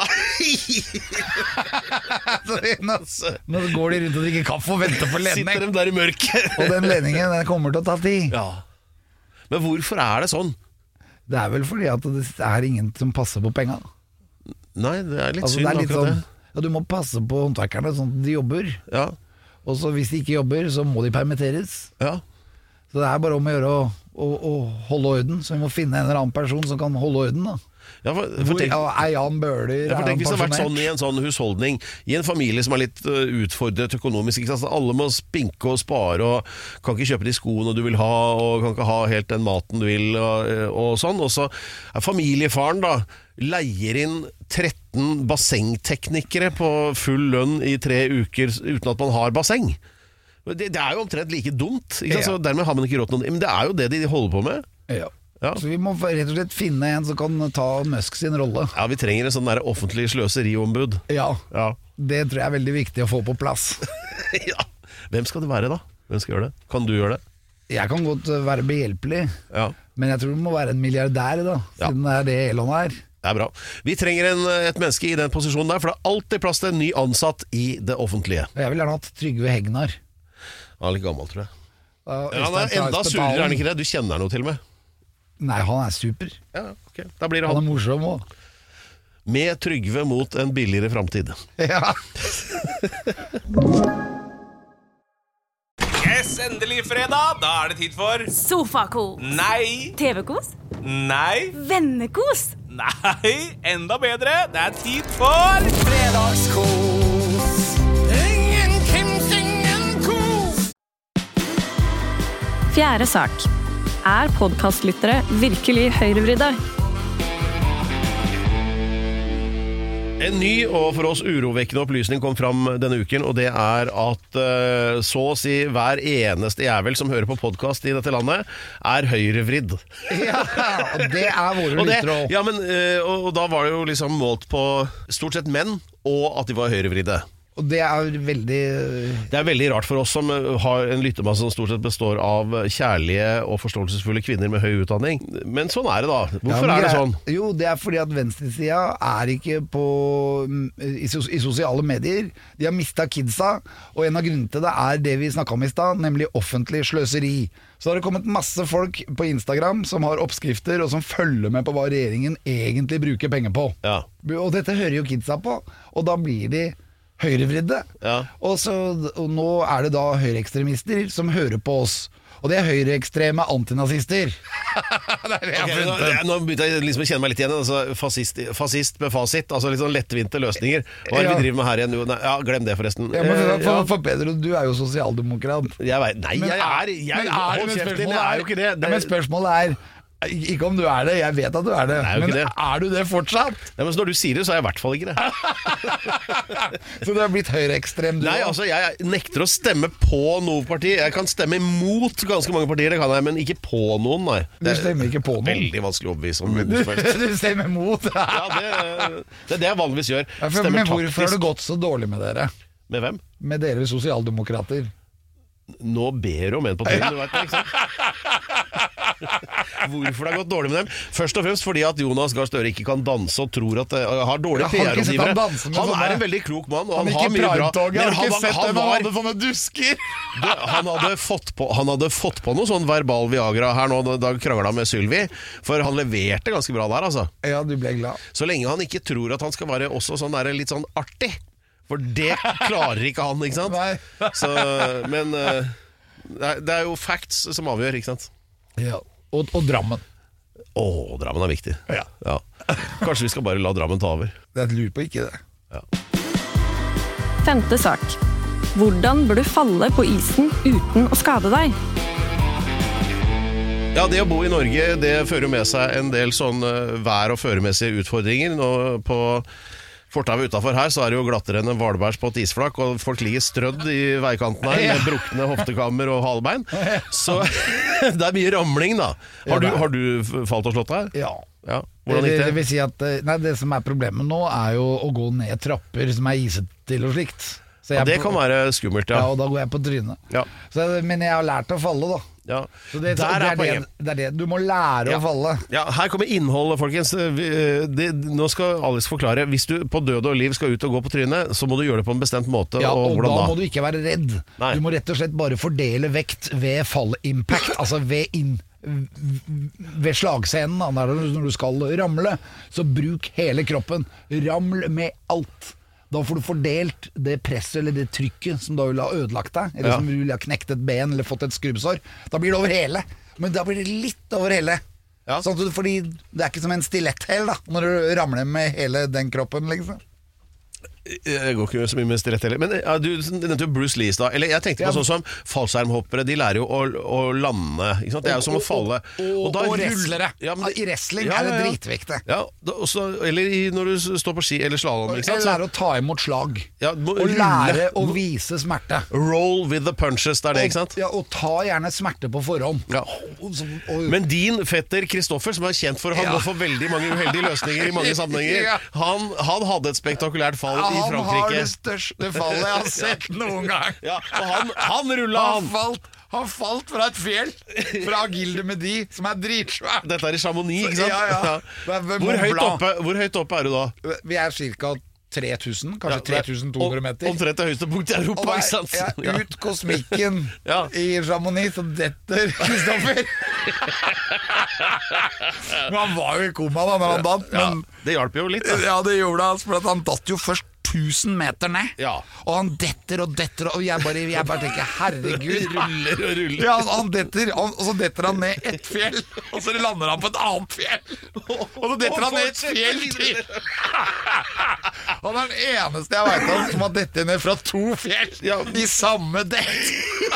Speaker 6: nå, nå går de rundt og drikker kaffe og venter på ledning.
Speaker 5: Sitter de der i mørket.
Speaker 6: Og den ledningen, den kommer til å ta tid.
Speaker 5: Ja. Men hvorfor er det sånn?
Speaker 6: Det er vel fordi at det er ingen som passer på penger.
Speaker 5: Nei, det er litt
Speaker 6: altså,
Speaker 5: synd
Speaker 6: er litt
Speaker 5: akkurat
Speaker 6: sånn, det. Ja, du må passe på håndverkerne sånn at de jobber. Ja. Og så hvis de ikke jobber, så må de permitteres. Ja. Så det er bare om å gjøre å, å, å holde orden. Så vi må finne en eller annen person som kan holde orden da. Ja, for, for
Speaker 5: tenk,
Speaker 6: Hvor er Jan Bøhler?
Speaker 5: Ja, for tenk hvis det har vært sånn i en sånn husholdning, i en familie som er litt uh, utfordret økonomisk, ikke sant? Alle må spinke og spare, og kan ikke kjøpe de skoene du vil ha, og kan ikke ha helt den maten du vil, og, og sånn. Og så er familiefaren da leier inn tretten bassengteknikere på full lønn i tre uker uten at man har basseng. Det, det er jo omtrent like dumt, ikke sant? Ja. Så dermed har man ikke råd til noe. Men det er jo det de holder på med.
Speaker 6: Ja. Ja. Så vi må rett og slett finne en som kan ta Musk sin rolle.
Speaker 5: Ja, vi trenger en sånn der offentlig sløseriombud.
Speaker 6: Ja, ja, det tror jeg er veldig viktig å få på plass.
Speaker 5: Ja. Hvem skal det være da? Hvem skal gjøre det? Kan du gjøre det?
Speaker 6: Jeg kan godt være behjelpelig, ja. Men jeg tror det må være en milliardær da, siden ja. Det er det Elon er.
Speaker 5: Det er bra. Vi trenger en, et menneske i den posisjonen der, for det er alltid plass til en ny ansatt i det offentlige.
Speaker 6: Jeg vil gjerne hatt Trygve Hegnar.
Speaker 5: Han er litt gammel, tror jeg. Ja, han er enda surere, er han ikke det? Du kjenner noe til og med.
Speaker 6: Nei, han er super.
Speaker 5: Ja, ok. Da blir det han.
Speaker 6: Han er morsom også.
Speaker 5: Med Trygve mot en billigere fremtid.
Speaker 6: Ja.
Speaker 3: Yes, endelig fredag. Da er det tid for
Speaker 8: Sofakos.
Speaker 3: Nei.
Speaker 8: T V-kos.
Speaker 3: Nei.
Speaker 8: Vennekos.
Speaker 3: Nei, enda bedre. Det er tid for fredagskos. Ingen Kims, ingen kos.
Speaker 7: Fjerde sak. Er podcastlyttere virkelig høyrevridde?
Speaker 5: En ny og for oss urovekkende opplysning kom fram denne uken, og det er at uh, så å si hver eneste jævel som hører på podcast i dette landet er høyrevridd.
Speaker 6: Ja, og det er våre lyttere.
Speaker 5: Ja, men, uh, og, og da var det jo liksom målt på stort sett menn, og at de var høyrevridde.
Speaker 6: Og det er veldig
Speaker 5: Det er veldig rart for oss som har en lyttermasse som stort sett består av kjærlige og forståelsesfulle kvinner med høy utdanning. Men sånn er det da. Hvorfor ja, er det sånn?
Speaker 6: Jo, det er fordi at venstresida er ikke på i, sos, i sosiale medier. De har mistet kidsa, og en av grunnene til det er det vi snakket om i stad, nemlig offentlig sløseri. Så har det kommet masse folk på Instagram som har oppskrifter og som følger med på hva regjeringen egentlig bruker penger på. Ja. Og dette hører jo kidsa på, og da blir de høyrevridde.
Speaker 5: Ja.
Speaker 6: Og, så, og nå er det da høyreekstremister som hører på oss. Og det er høyreekstreme antinazister. Det er det jeg har
Speaker 5: Okay, nå,
Speaker 6: funnet ut.
Speaker 5: nå begynte jeg liksom å kjenne meg litt igjen. Altså, fascist, fascist med fasit, altså litt sånn lettvinte løsninger. Hva er det
Speaker 6: Ja.
Speaker 5: vi driver med her igjen? Jo, nei, ja, glem det forresten.
Speaker 6: Ja, men for,
Speaker 5: Eh,
Speaker 6: for, for Pedro, du er jo sosialdemokrat.
Speaker 5: Jeg vet, nei,
Speaker 6: Men
Speaker 5: jeg er, jeg,
Speaker 6: men er,
Speaker 5: hold
Speaker 6: men
Speaker 5: kjeft din,
Speaker 6: spørsmålet
Speaker 5: jeg er jo ikke det.
Speaker 6: Ja, men spørsmålet er ikke om du er det, jeg vet at du er det,
Speaker 5: Nei, jo
Speaker 6: men
Speaker 5: ikke det.
Speaker 6: er du det fortsatt?
Speaker 5: Nei, men så når du sier det, så er jeg i hvert fall ikke det.
Speaker 6: Så du har blitt høyreekstrem, du
Speaker 5: Nei,
Speaker 6: også?
Speaker 5: altså, jeg nekter å stemme på noe parti. Jeg kan stemme imot ganske mange partier, det kan jeg, men ikke på noen, nei.
Speaker 6: Du stemmer ikke på noen.
Speaker 5: Veldig vanskelig å overbevise om
Speaker 6: Du,
Speaker 5: noe som helst.
Speaker 6: du stemmer mot.
Speaker 5: Ja, det, det er det jeg vanligvis gjør.
Speaker 6: Ja, for,
Speaker 5: Stemmer
Speaker 6: men hvorfor har det
Speaker 5: taktisk.
Speaker 6: gått så dårlig med dere?
Speaker 5: Med hvem?
Speaker 6: Med dere sosialdemokrater?
Speaker 5: Nå ber du om en på tiden, du vet det, ikke sant? Hvorfor det har gått dårlig med dem? Først og fremst fordi at Jonas Gahr Støre ikke kan danse og tror at uh, har dårlige
Speaker 6: Jeg har ikke sett han
Speaker 5: P R-rådgivere.
Speaker 6: danse med
Speaker 5: Han
Speaker 6: sånne-
Speaker 5: er en veldig klok mann, og
Speaker 6: Han
Speaker 5: han,
Speaker 6: gikk
Speaker 5: har
Speaker 6: i
Speaker 5: mye bra.
Speaker 6: Pride-toget, jeg har ikke
Speaker 5: han,
Speaker 6: sett
Speaker 5: han,
Speaker 6: dem, han
Speaker 5: var,
Speaker 6: hadde sånne dusker!
Speaker 5: du, han, hadde fått på, han hadde fått på noe sånn verbal Viagra her nå da han krangla med Sylvi, for han leverte ganske bra der, altså.
Speaker 6: Ja, du ble glad.
Speaker 5: Så lenge han ikke tror at han skal være også sånn der, litt sånn artig. For det klarer ikke han, ikke sant?
Speaker 6: Nei.
Speaker 5: Så, men uh, det er- det er jo facts som avgjør, ikke sant?
Speaker 6: Ja. Og, og Drammen.
Speaker 5: Å, Drammen er viktig.
Speaker 6: Ja.
Speaker 5: Ja. Kanskje vi skal bare la Drammen ta over.
Speaker 6: Jeg lurer på ikke det.
Speaker 7: Femte sak. Hvordan bør du falle på isen uten å skade deg?
Speaker 5: Ja, det å bo i Norge, det fører med seg en del sånne vær- og føremessige utfordringer. Nå på fortavet utenfor her så er det jo glattere enn en hvalbærs på et isflak, og folk ligger strødd i veikanten her med brukne hoftekammer og halebein. Så det er mye ramling, da. Har du, har du falt og slått deg?
Speaker 6: Ja.
Speaker 5: Ja. Hvordan
Speaker 6: Det,
Speaker 5: gikk
Speaker 6: det
Speaker 5: det?
Speaker 6: vil si at eh, nei, det som er problemet nå er jo å gå ned trapper som er iset til og slikt. Så
Speaker 5: Ja,
Speaker 6: jeg
Speaker 5: det
Speaker 6: på-
Speaker 5: kan være skummelt,
Speaker 6: ja,
Speaker 5: ja.
Speaker 6: og da går jeg på trynet.
Speaker 5: Ja.
Speaker 6: Så, men jeg har lært å falle, da.
Speaker 5: ja.
Speaker 6: Så det,
Speaker 5: Der
Speaker 6: det,
Speaker 5: er
Speaker 6: er det,
Speaker 5: poenget.
Speaker 6: det er det. Du må lære
Speaker 5: Ja.
Speaker 6: å falle.
Speaker 5: Ja, her kommer innholdet, folkens. Vi, det, nå skal Alex forklare. Hvis du på død og liv skal ut og gå på trynet, så må du gjøre det på en bestemt måte.
Speaker 6: Ja,
Speaker 5: og
Speaker 6: og
Speaker 5: hvordan
Speaker 6: da
Speaker 5: da?
Speaker 6: må du ikke være redd.
Speaker 5: Nei.
Speaker 6: Du må rett og slett bare fordele vekt ved fallimpact, altså ved, inn, ved slagscenen, da, når du skal ramle. Så bruk hele kroppen. Raml med alt. Da får du fordelt det presset eller det trykket som da vil ha ødelagt deg, eller
Speaker 5: Ja.
Speaker 6: som vil ha knekt et ben eller fått et skrubbsår. Da blir det over hele. Men da blir det litt over hele.
Speaker 5: Ja.
Speaker 6: Sånn at du, fordi det er ikke som en stiletthæl da, når du ramler med hele den kroppen, liksom.
Speaker 5: Jeg går ikke så mye med rett heller. Men ja, du nevnte jo Bruce Lee i stad. Eller jeg tenkte på
Speaker 6: Ja.
Speaker 5: sånn som fallskjermhoppere. De lærer jo å, å lande. Ikke sant? Det er jo som å falle.
Speaker 6: Og,
Speaker 5: da
Speaker 6: og
Speaker 5: rull-
Speaker 6: wrestlere.
Speaker 5: Ja, men det-
Speaker 6: I wrestling
Speaker 5: Ja,
Speaker 6: er det
Speaker 5: ja, ja.
Speaker 6: dritviktig.
Speaker 5: Ja, da, også, eller i, når du s- står på ski eller slalom. Ikke sant?
Speaker 6: Eller lære å ta imot slag.
Speaker 5: Ja, du må
Speaker 6: og
Speaker 5: rulle.
Speaker 6: lære å vise smerte.
Speaker 5: Roll with the punches, det er det, ikke sant?
Speaker 6: Og, ja, og ta gjerne smerte på forhånd.
Speaker 5: Ja.
Speaker 6: Og, så- og,
Speaker 5: Men din fetter Kristoffer, som er kjent for å ha
Speaker 6: Ja.
Speaker 5: gått for veldig mange uheldige løsninger i mange sammenhenger,
Speaker 6: Ja.
Speaker 5: han, han hadde et spektakulært fall
Speaker 6: ja,
Speaker 5: i
Speaker 6: han har
Speaker 5: Frankrike.
Speaker 6: det største fallet jeg har sett noen gang.
Speaker 5: Ja, og han, han rulla,
Speaker 6: Han
Speaker 5: han!
Speaker 6: falt, han falt fra et fjell, fra Agilde Medi, som er dritsvært.
Speaker 5: Dette er i Chamonix, ikke sant?
Speaker 6: Ja, ja. Det er ved
Speaker 5: Hvor,
Speaker 6: Mont
Speaker 5: høyt
Speaker 6: Blanc.
Speaker 5: oppe, hvor høyt oppe er du da?
Speaker 6: Vi er ca. tre tusen, kanskje
Speaker 5: Ja,
Speaker 6: tre tusen to hundre meter.
Speaker 5: Omtrent det høyeste punkt i
Speaker 6: Og
Speaker 5: Europa,
Speaker 6: da
Speaker 5: ikke sant?
Speaker 6: er jeg ut kosmikken
Speaker 5: Ja.
Speaker 6: i Chamonix, så detter Kristoffer. Men han var jo i koma da når han datt.
Speaker 5: Ja,
Speaker 6: Men
Speaker 5: det hjalp jo litt, da.
Speaker 6: ja, det gjorde han, for at han datt jo først tusen meter ned.
Speaker 5: Ja.
Speaker 6: Og han detter og detter, og jeg bare, jeg bare tenker herregud.
Speaker 5: Ruller og ruller.
Speaker 6: Ja, han, han detter, han, og så detter han ned ett fjell, og så lander han på et annet fjell. Og så detter han ned et fjell til. Han er den eneste jeg vet om som har dettet ned fra to fjell
Speaker 5: Ja.
Speaker 6: i samme dett.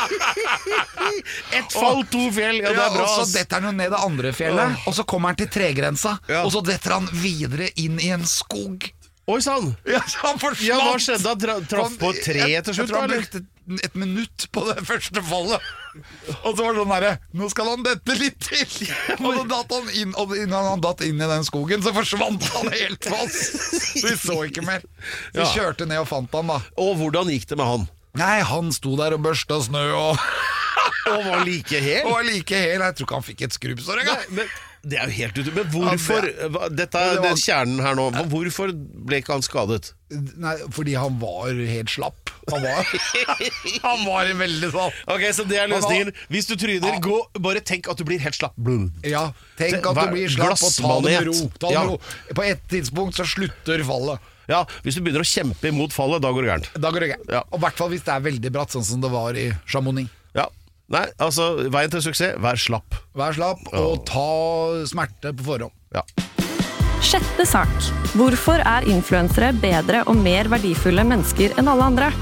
Speaker 5: Ett fall, to fjell. Ja, det
Speaker 6: Ja,
Speaker 5: er bra.
Speaker 6: og så
Speaker 5: ass.
Speaker 6: detter han jo ned det andre fjellet, og så kommer han til tregrensa,
Speaker 5: Ja.
Speaker 6: og så detter han videre inn i en skog.
Speaker 5: Oi sann!
Speaker 6: Ja, så han forsvant.
Speaker 5: Ja, hva skjedde? Han tra traff på et tre
Speaker 6: Jeg-
Speaker 5: til
Speaker 6: Jeg
Speaker 5: slutt,
Speaker 6: tror han
Speaker 5: eller?
Speaker 6: brukte et, et minutt på det første fallet. Og så var det sånn derre, nå skal han dette litt til. Og så datt han inn, og innen han datt inn i den skogen, så forsvant han helt for oss. Så vi så ikke mer. Vi
Speaker 5: Ja.
Speaker 6: kjørte ned og fant han da.
Speaker 5: Og hvordan gikk det med han?
Speaker 6: Nei, han sto der og børsta snø og,
Speaker 5: Og var like hel?
Speaker 6: og var like hel. Jeg tror ikke han fikk et skrubbsår engang.
Speaker 5: Men det er jo helt ute. Men hvorfor hva- Dette er
Speaker 6: Det var-
Speaker 5: det kjernen her nå. Hvorfor ble ikke han skadet?
Speaker 6: Nei, fordi han var helt slapp. Han var, han var i veldig sånn.
Speaker 5: Ok, så det er løsningen. Hvis du tryner, gå, bare tenk at du blir helt slapp.
Speaker 6: Ja, tenk
Speaker 5: Det-
Speaker 6: at
Speaker 5: hva-
Speaker 6: du blir slapp og ta det med
Speaker 5: glassmanet.
Speaker 6: ro. Ta det
Speaker 5: Ja.
Speaker 6: med ro. På et tidspunkt så slutter fallet.
Speaker 5: Ja, hvis du begynner å kjempe imot fallet, da går det gærent.
Speaker 6: Da går det gærent.
Speaker 5: Ja.
Speaker 6: Og i hvert fall hvis det er veldig bratt, sånn som det var i Chamonix.
Speaker 5: Ja. Nei, altså, veien til suksess, vær slapp.
Speaker 6: Vær slapp, og ta smerte på forhånd.
Speaker 5: Ja.
Speaker 7: Sjette sak. Hvorfor er influensere bedre og mer verdifulle mennesker enn alle andre?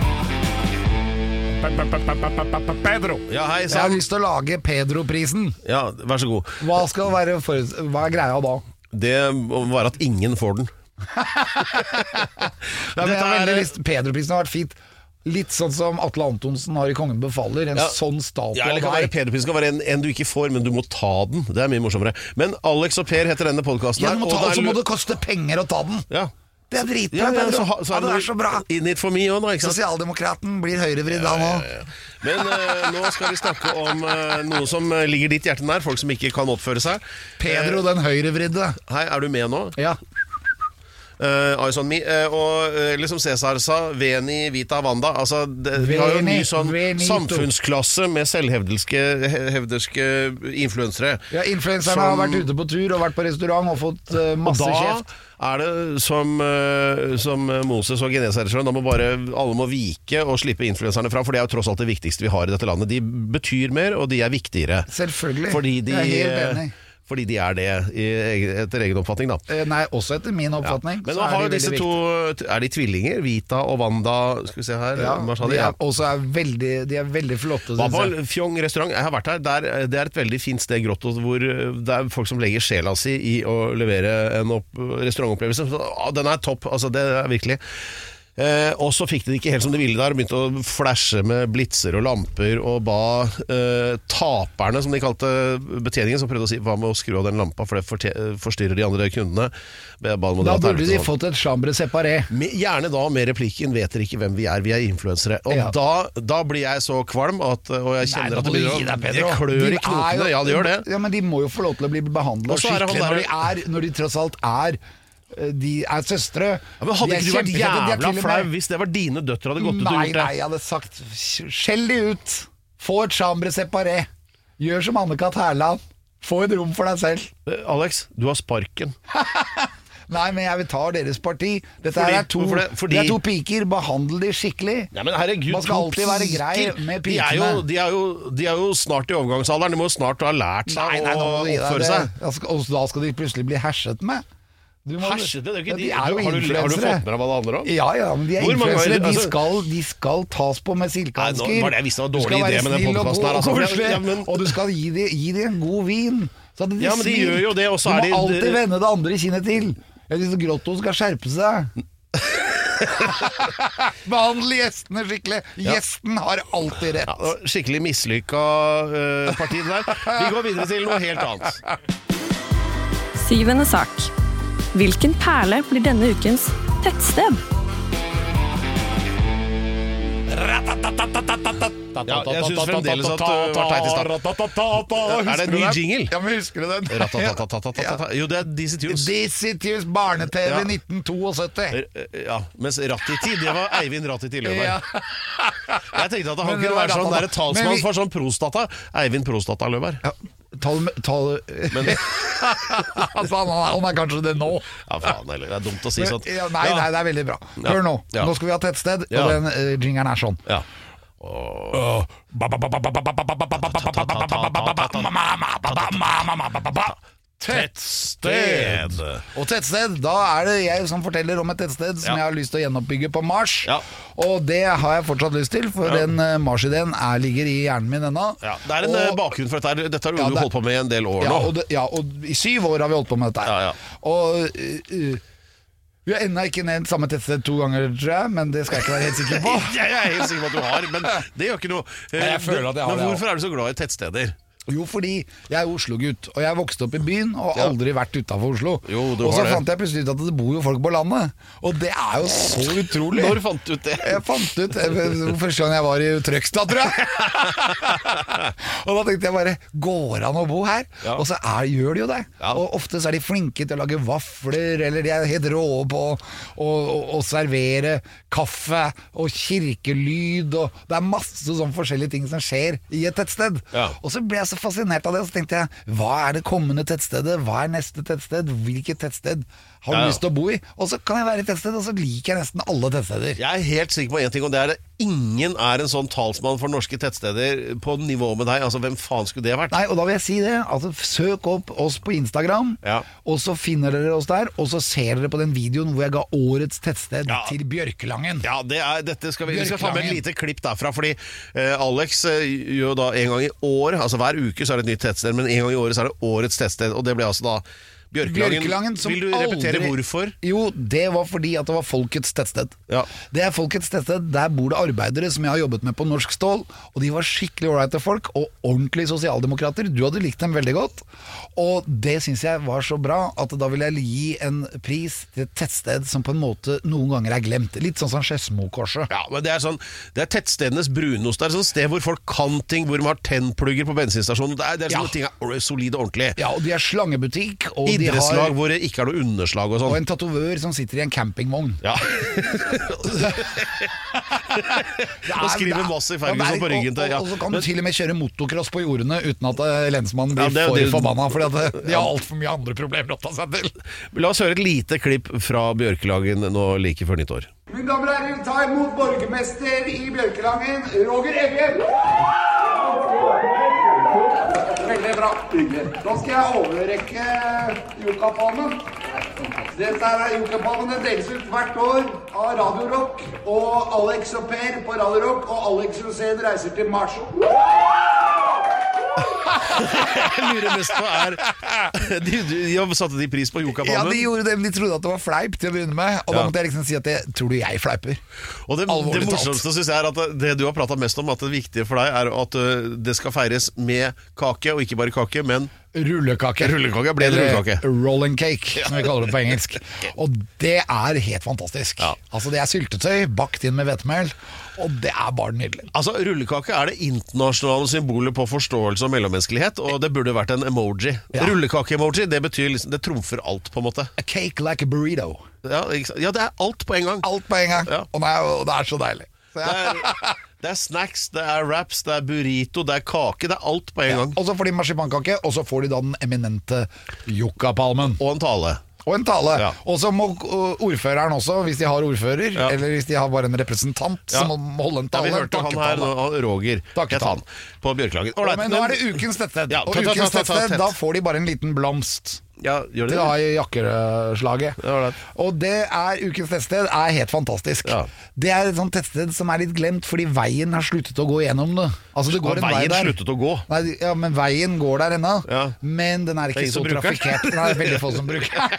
Speaker 3: Pedro.
Speaker 5: Ja, hei,
Speaker 6: Jeg har
Speaker 5: Sam.
Speaker 6: lyst til å lage Pedro-prisen.
Speaker 5: Ja, vær så god.
Speaker 6: Hva skal være for, hva er greia da?
Speaker 5: Det må være at ingen får den.
Speaker 6: Ja, men jeg har
Speaker 5: Dette er-
Speaker 6: veldig lyst Pedro-prisen har vært fint. Litt sånn som Atle Antonsen har i Kongen befaler. En
Speaker 5: Ja.
Speaker 6: sånn statue
Speaker 5: Ja, eller
Speaker 6: av
Speaker 5: kan være
Speaker 6: deg.
Speaker 5: Pederprisen kan være en, en du ikke får, men du må ta den. Det er mye morsommere. Men Alex og Per heter denne podcasten
Speaker 6: Ja,
Speaker 5: her.
Speaker 6: du må
Speaker 5: og
Speaker 6: ta,
Speaker 5: det er
Speaker 6: og så må
Speaker 5: lu-
Speaker 6: det koste penger å ta den.
Speaker 5: Ja.
Speaker 6: Det er dritbra,
Speaker 5: Ja, ja,
Speaker 6: Pedro.
Speaker 5: så, ha- så
Speaker 6: Ja, det er så bra.
Speaker 5: In it for me også, nå, ikke sant?
Speaker 6: Sosialdemokraten blir høyrevridd han òg.
Speaker 5: Men eh, nå skal vi snakke om eh, noe som eh, ligger ditt hjerte nær. Folk som ikke kan oppføre seg.
Speaker 6: Pedro den høyrevridde.
Speaker 5: Hei, er du med nå?
Speaker 6: Ja.
Speaker 5: Uh, Eyes on me. Uh, og uh, liksom Cæsar sa, Veni Vita Wanda. Altså, det, vi har jo en ny
Speaker 6: Veni,
Speaker 5: sånn
Speaker 6: Venito.
Speaker 5: samfunnsklasse med selvhevdelske he- hevderske influensere.
Speaker 6: Ja, influenserne har vært ute på tur og vært på restaurant og fått uh,
Speaker 5: Og
Speaker 6: masse
Speaker 5: da
Speaker 6: kjeft.
Speaker 5: er det som, uh, som Moses og Genesaret, da må bare alle må vike og slippe influenserne fra, for det er jo tross alt det viktigste vi har i dette landet. De betyr mer, og de er viktigere.
Speaker 6: Selvfølgelig.
Speaker 5: Fordi de,
Speaker 6: Jeg er helt enig.
Speaker 5: fordi de er det i, egen- etter egen oppfatning, da.
Speaker 6: Eh, Nei, også etter min oppfatning.
Speaker 5: Men
Speaker 6: så
Speaker 5: nå
Speaker 6: er
Speaker 5: har
Speaker 6: de
Speaker 5: jo disse
Speaker 6: veldig
Speaker 5: to Er de tvillinger? Vita og Wanda? Skal vi se her.
Speaker 6: Ja,
Speaker 5: Hva sa
Speaker 6: de
Speaker 5: de?
Speaker 6: er, også er veldig, de er veldig flotte,
Speaker 5: Var
Speaker 6: synes
Speaker 5: på
Speaker 6: jeg.
Speaker 5: Fjong restaurant. Jeg har vært her. Der, det er et veldig fint sted, Grotto, hvor det er folk som legger sjela si i å levere en opp, restaurantopplevelse. Så, ah, den er topp. Altså, det er virkelig. Eh, og så fikk de det ikke helt som de ville der, og begynte å flashe med blitzer og lamper, og ba eh, taperne, som de kalte betjeningen, som prøvde å si hva med å skru av den lampa, for det forte- forstyrrer de andre kundene. Jeg ba dem å
Speaker 6: Da
Speaker 5: dra
Speaker 6: burde
Speaker 5: til
Speaker 6: de
Speaker 5: sånn.
Speaker 6: fått et chambre separé.
Speaker 5: Med- Gjerne da med replikken 'vet dere ikke hvem vi er, vi er influensere'. Og
Speaker 6: Ja.
Speaker 5: da, da blir jeg så kvalm at, og jeg kjenner
Speaker 6: Nei,
Speaker 5: at
Speaker 6: nå må
Speaker 5: det
Speaker 6: du
Speaker 5: begynner
Speaker 6: gi
Speaker 5: å
Speaker 6: deg, Pedro.
Speaker 5: Det klør
Speaker 6: De
Speaker 5: i knokene.
Speaker 6: er jo-
Speaker 5: Ja, det gjør det.
Speaker 6: Ja, men de må jo få lov til å bli behandlet
Speaker 5: Og så er det han
Speaker 6: skikkelig når de,
Speaker 5: der-
Speaker 6: er, når de tross alt er eh, De er søstre.
Speaker 5: Ja, men hadde
Speaker 6: De er
Speaker 5: ikke du vært
Speaker 6: kjempefete, de er
Speaker 5: jævla
Speaker 6: til og med-
Speaker 5: flau hvis det var dine døtre hadde gått ut og
Speaker 6: Nei,
Speaker 5: gjort
Speaker 6: nei,
Speaker 5: det?
Speaker 6: jeg hadde sagt skjell de ut. Få et chambre separé. Gjør som Anne-Kat. Hærland. Få et rom for deg selv.
Speaker 5: Eh, Alex, du har sparken.
Speaker 6: Nei, men jeg vil ta deres parti. Dette
Speaker 5: Fordi-
Speaker 6: her er to,
Speaker 5: hvorfor det? Fordi-
Speaker 6: det er to piker. Behandle de skikkelig.
Speaker 5: Nei, men herregud,
Speaker 6: Man skal
Speaker 5: to
Speaker 6: alltid være grei
Speaker 5: piker.
Speaker 6: med
Speaker 5: de er, jo,
Speaker 6: pikene.
Speaker 5: de, er jo, de er jo snart i overgangsalderen. De må jo snart ha lært seg
Speaker 6: Nei, nei, nå må
Speaker 5: å
Speaker 6: du gi deg
Speaker 5: oppføre
Speaker 6: det.
Speaker 5: seg.
Speaker 6: Da skal- Og da skal de plutselig bli herset med. Du må-
Speaker 5: Hersete, det er jo ikke
Speaker 6: Ja,
Speaker 5: de.
Speaker 6: de er jo
Speaker 5: har, du, har du
Speaker 6: influensere.
Speaker 5: fått med deg hva det handler om?
Speaker 6: Ja, ja, men de er
Speaker 5: Hvor mange
Speaker 6: influensere.
Speaker 5: ganger-
Speaker 6: De,
Speaker 5: altså-
Speaker 6: skal, de skal tas på med
Speaker 5: Nei,
Speaker 6: silkehansker.
Speaker 5: nå var det jeg visste var
Speaker 6: Du
Speaker 5: dårlig
Speaker 6: skal være
Speaker 5: idé med den
Speaker 6: snill og
Speaker 5: podcasten
Speaker 6: god
Speaker 5: her, altså,
Speaker 6: og
Speaker 5: for jeg-
Speaker 6: koselig,
Speaker 5: ja, men-
Speaker 6: og du skal gi dem gi de en god vin. Så at de
Speaker 5: Ja, men de
Speaker 6: smil.
Speaker 5: gjør jo det, og så
Speaker 6: du
Speaker 5: er
Speaker 6: må
Speaker 5: de-
Speaker 6: alltid vende det andre kinnet til. Jeg synes Grotto skal skjerpe seg. Behandle gjestene skikkelig. Gjesten har alltid rett.
Speaker 5: Ja, det var skikkelig mislykka uh, parti det der. Vi går videre til noe helt annet.
Speaker 7: Syvende sak. Hvilken perle blir denne ukens tettsted?
Speaker 5: Ja, jeg synes fremdeles at det var teit i stad. Er det en ny jingle?
Speaker 6: Ja, men husker du den?
Speaker 5: Ratatatatatatatata. Jo, det er Dizzy Tunes.
Speaker 6: Dizzy Tunes barne-T V
Speaker 5: Ja.
Speaker 6: nitten syttito.
Speaker 5: Ja, mens Rattiti, det var Eivind Rattiti Løberg.
Speaker 6: Ja.
Speaker 5: Jeg tenkte at han
Speaker 6: Men det
Speaker 5: kunne
Speaker 6: var
Speaker 5: være sånn
Speaker 6: Ratata.
Speaker 5: der talsmann
Speaker 6: Men vi-
Speaker 5: for sånn prostata. Eivind Prostata Løberg.
Speaker 6: Ja, tal, tal,
Speaker 5: Men,
Speaker 6: altså, han, er, han er kanskje det nå.
Speaker 5: ja, faen heller. Det er dumt å si sånt.
Speaker 6: Ja, nei,
Speaker 5: Ja.
Speaker 6: nei, det er veldig bra.
Speaker 5: Ja.
Speaker 6: Hør nå.
Speaker 5: Ja.
Speaker 6: Nå skal vi ha tettsted,
Speaker 5: Ja.
Speaker 6: og den uh, jingeren er sånn.
Speaker 5: Ja. Tettsted.
Speaker 6: Og tettsted, da er det jeg som forteller om et tettsted som
Speaker 5: Ja.
Speaker 6: jeg har lyst til å gjenoppbygge på Mars.
Speaker 5: Ja.
Speaker 6: Og det har jeg fortsatt lyst til, for
Speaker 5: Ja.
Speaker 6: den uh, Mars-ideen er, ligger i hjernen min ennå.
Speaker 5: Ja, det er en eh,
Speaker 6: Og-
Speaker 5: bakgrunn for dette her. Dette har du
Speaker 6: Ja,
Speaker 5: jo
Speaker 6: det-
Speaker 5: holdt på med i en del år
Speaker 6: Ja,
Speaker 5: nå.
Speaker 6: og, det, ja, og i syv år har vi holdt på med dette her.
Speaker 5: Ja, ja.
Speaker 6: Og uh, uh, vi har ennå ikke nevnt samme tettsted to ganger, tror jeg, men det skal jeg ikke være helt sikker på.
Speaker 5: Jeg er helt sikker på at du har, men det gjør ikke noe.
Speaker 6: Nei, jeg føler at jeg har
Speaker 5: men
Speaker 6: det,
Speaker 5: hvorfor er du så glad i tettsteder?
Speaker 6: Jo, fordi jeg er Oslo-gutt, og jeg vokste opp i byen og
Speaker 5: Ja.
Speaker 6: aldri vært utenfor Oslo.
Speaker 5: Jo, du
Speaker 6: og så
Speaker 5: har det.
Speaker 6: fant jeg plutselig ut at det bor jo folk på landet, og det er jo så utrolig.
Speaker 5: Når fant du ut det?
Speaker 6: Jeg fant ut eh, første gang jeg var i Trøgstad, tror jeg. Og da tenkte jeg bare, går an å bo her?
Speaker 5: Ja.
Speaker 6: Og så er, gjør de jo det.
Speaker 5: Ja.
Speaker 6: Og ofte så er de flinke til å lage vafler, eller de er helt rå på å, å, å servere kaffe og kirkelyd, og det er masse sånn forskjellige ting som skjer i et tettsted.
Speaker 5: Ja.
Speaker 6: Og så ble jeg så litt fascinert av det, og så tenkte jeg, hva er det kommende tettstedet? Hva er neste tettsted? Hvilket tettsted har du ja, ja. lyst til å bo i? Og så kan jeg være i tettsted, og så liker jeg nesten alle tettsteder.
Speaker 5: Jeg er helt sikker på en ting, og det er det. Ingen er en sånn talsmann for norske tettsteder på nivå med deg. Altså, hvem faen skulle det vært?
Speaker 6: Nei, og da vil jeg si det. Altså, søk opp oss på Instagram,
Speaker 5: ja.
Speaker 6: og så finner dere oss der, og så ser dere på den videoen hvor jeg ga årets tettsted ja. til Bjørkelangen.
Speaker 5: Ja, det er, dette skal vi, vi skal ta med et lite klipp derfra, fordi eh, Alex eh, gjør da en gang i år, altså hver uke så er det et nytt tettsted, men en gang i året så er det årets tettsted, og det ble altså da Bjørkelangen.
Speaker 6: Bjørkelangen
Speaker 5: Vil du repetere
Speaker 6: aldri...
Speaker 5: hvorfor?
Speaker 6: Jo, det var fordi at det var folkets tettsted.
Speaker 5: Ja.
Speaker 6: Det er folkets tettsted. Der bor det arbeidere som jeg har jobbet med på Norsk Stål, og de var skikkelig ålreite folk, og ordentlige sosialdemokrater. Du hadde likt dem veldig godt, og det synes jeg var så bra at da vil jeg gi en pris til et tettsted som på en måte noen ganger er glemt. Litt sånn som Skedsmokorset.
Speaker 5: Ja, men det er sånn, det er tettstedenes brunost. Det er sånn sted hvor folk kan ting, hvor de har tennplugger på bensinstasjonen. Det er, det er sånne
Speaker 6: ja.
Speaker 5: ting er solide og ordentlig.
Speaker 6: Ja, og de er slangebutikk, og
Speaker 5: idrettslag
Speaker 6: har...
Speaker 5: hvor det ikke er noe underslag og sånn.
Speaker 6: Og en tatovør som sitter i en campingvogn.
Speaker 5: Ja. Og skriver masse i fergen ja, på ryggen til. Ja.
Speaker 6: Og, og, og så kan du til og med kjøre motocross på jordene uten at lensmannen blir
Speaker 5: ja, det,
Speaker 6: for
Speaker 5: det,
Speaker 6: forbanna, fordi at de har alt for mye andre problemer å ta seg til.
Speaker 5: La oss høre et lite klipp fra Bjørkelangen nå like før nyttår.
Speaker 6: Mine damer og herrer, ta imot borgermester i Bjørkelangen, Roger Evjen. Veldig bra. Nå skal jeg overrekke Yucapalmen. Dette er Yucapalmen. Det deles ut hvert år av Radio Rock og Alex og Per på Radio Rock, og Alex Rosén reiser til Mars.
Speaker 5: Jeg lurer mest på er de, de, de satte de pris på Yucapalmen?
Speaker 6: Ja, de gjorde det, men de trodde at det var fleip til å begynne med. Og ja. da måtte jeg liksom si at det tror du jeg fleiper.
Speaker 5: Og det, det morsomste synes jeg er at det du har pratet mest om, at det viktige for deg er at det skal feires med kake, og ikke bare kake, men
Speaker 6: rullekake.
Speaker 5: Rullekake, ble det rullekake?
Speaker 6: Rolling cake, som vi kaller det på engelsk. Og det er helt fantastisk. Ja. Altså det er syltetøy, bakt inn med hvetemel, og det er bare nydelig.
Speaker 5: Altså rullekake er det internasjonale symbolet på forståelse og mellommenneskelighet, og det burde vært en emoji. Ja. Rullekake-emoji, det betyr liksom, det trumfer alt på en måte.
Speaker 6: A cake like a burrito.
Speaker 5: Ja, ja, det er alt på en gang.
Speaker 6: Alt på en gang, ja. og, det er, og det er så deilig. Så ja.
Speaker 5: det, er, det er snacks, det er wraps, det er burrito, det er kake, det er alt på en ja. gang.
Speaker 6: Og så får de marsipankake, og så får de da den eminente Yucapalmen.
Speaker 5: Og en tale.
Speaker 6: Og en tale.
Speaker 5: Ja.
Speaker 6: Og så må ordføreren også, hvis de har ordfører, ja. eller hvis de har bare en representant, ja. som må holde en tale.
Speaker 5: Ja, vi hørte han her, nå, Roger, het han, på Bjørkelangen.
Speaker 6: Ja, men nå er det ukens tettsted. Ja, og ta, ta, ta, ukens tettsted, da får de bare en liten blomst.
Speaker 5: Ja, gjør det
Speaker 6: det? Det er jakkeslaget.
Speaker 5: Ja, det.
Speaker 6: Og det er ukens tettsted, er helt fantastisk. Ja. Det er et sånt tettsted som er litt glemt, fordi veien har sluttet å gå gjennom det. Altså det går en
Speaker 5: veien
Speaker 6: vei der.
Speaker 5: sluttet å gå?
Speaker 6: Nei, ja, men veien går der ennå. Ja. Men den er ikke
Speaker 5: er
Speaker 6: så trafikkert. Den er veldig få som bruker.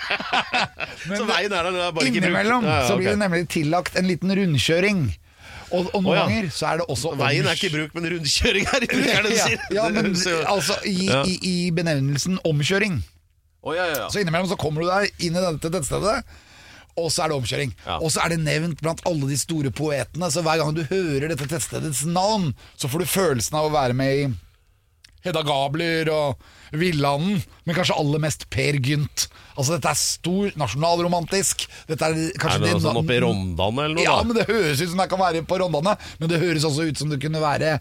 Speaker 5: Så veien er der, den er bare ikke brukt.
Speaker 6: Innimellom ja, ja, okay. så blir det nemlig tillagt en liten rundkjøring. Og, og noen oh, ja. ganger så er det også
Speaker 5: veien er ikke i bruk, men rundkjøring er i bruk, er det du sier?
Speaker 6: Ja, men altså i, ja. i, i benevnelsen omkjøring.
Speaker 5: Oh, ja, ja, ja.
Speaker 6: Så innimellom så kommer du der inn i dette tettstedet, og så er det omkjøring. Ja. Og så er det nevnt blant alle de store poetene, så hver gang du hører dette tettstedets navn, så får du følelsen av å være med i Hedda Gabler og Villanden, men kanskje aller mest Per Gynt. Altså dette er stor nasjonalromantisk. Dette er kanskje
Speaker 5: er det noe
Speaker 6: det
Speaker 5: sånn oppe i Rondane eller noe?
Speaker 6: Ja,
Speaker 5: da?
Speaker 6: men det høres ut som det kan være på Rondane, men det høres også ut som det kunne være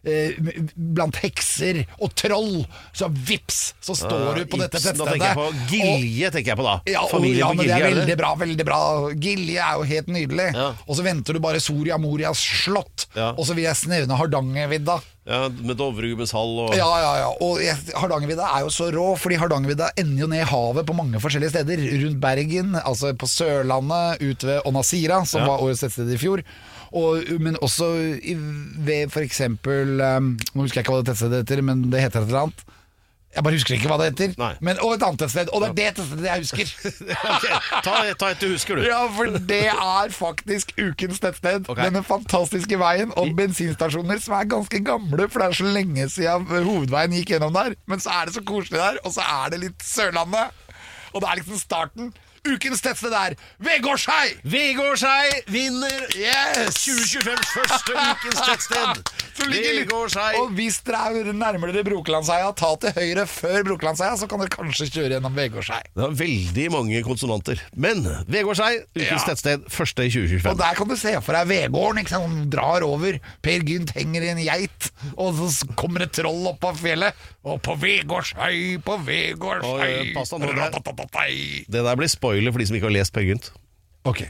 Speaker 6: blant hekser og troll. Så vips, så står ja, du på dette tettstedet.
Speaker 5: Da tenker jeg på Gilje, tenker jeg på da.
Speaker 6: Ja, og, ja men det er veldig bra, veldig bra. Gilje er jo helt nydelig. Ja. Og så venter du bare Soria Morias slott, ja. og så vil jeg nevne Hardangervidda.
Speaker 5: Ja, med Dovregubbens hall og...
Speaker 6: Ja, ja, ja. Og Hardangervidda er jo så rå, fordi Hardangervidda ender jo ned i havet på mange forskjellige steder. Rundt Bergen, altså på Sørlandet, ut ved Onasira, som ja. var årets tettsted i fjor. Og, men også i, ved for eksempel um, nå husker jeg ikke hva det tettstedet heter, men det heter et eller annet. Jeg bare husker ikke hva det heter. Men, og et annet tettsted, og det er det tettstedet jeg husker.
Speaker 5: Okay. Ta, ta et du husker, du.
Speaker 6: Ja, for det er faktisk ukens tettsted. Okay. Denne fantastiske veien og bensinstasjoner som er ganske gamle, for det er så lenge siden hovedveien gikk gjennom der. Men så er det så koselig der, og så er det litt Sørlandet. Og det er liksom starten ukens tettsted er Vegårshei!
Speaker 5: Vegårshei vinner
Speaker 6: Yes!
Speaker 5: tjue tjuefems første ukens tettsted.
Speaker 6: Så ligger litt-
Speaker 5: Vegårshei.
Speaker 6: Og hvis dere er nærmere dere Brokelandsheia, ta til høyre før Brokelandsheia, så kan dere kanskje kjøre gjennom Vegårshei.
Speaker 5: Det var veldig mange konsonanter. Men Vegårshei, ukens
Speaker 6: Ja.
Speaker 5: tettsted, første i tjue tjuefem.
Speaker 6: Og der kan du se for deg Vegården, ikke sant? Som drar over. Per Gynt henger i en geit, og så kommer et troll opp av fjellet. Og på Vegårshei, på Vegårshei.
Speaker 5: Og, pass deg nå, det-
Speaker 6: Ratatatai.
Speaker 5: Det der blir spoiler for de som ikke har lest Per Gynt.
Speaker 6: Ok.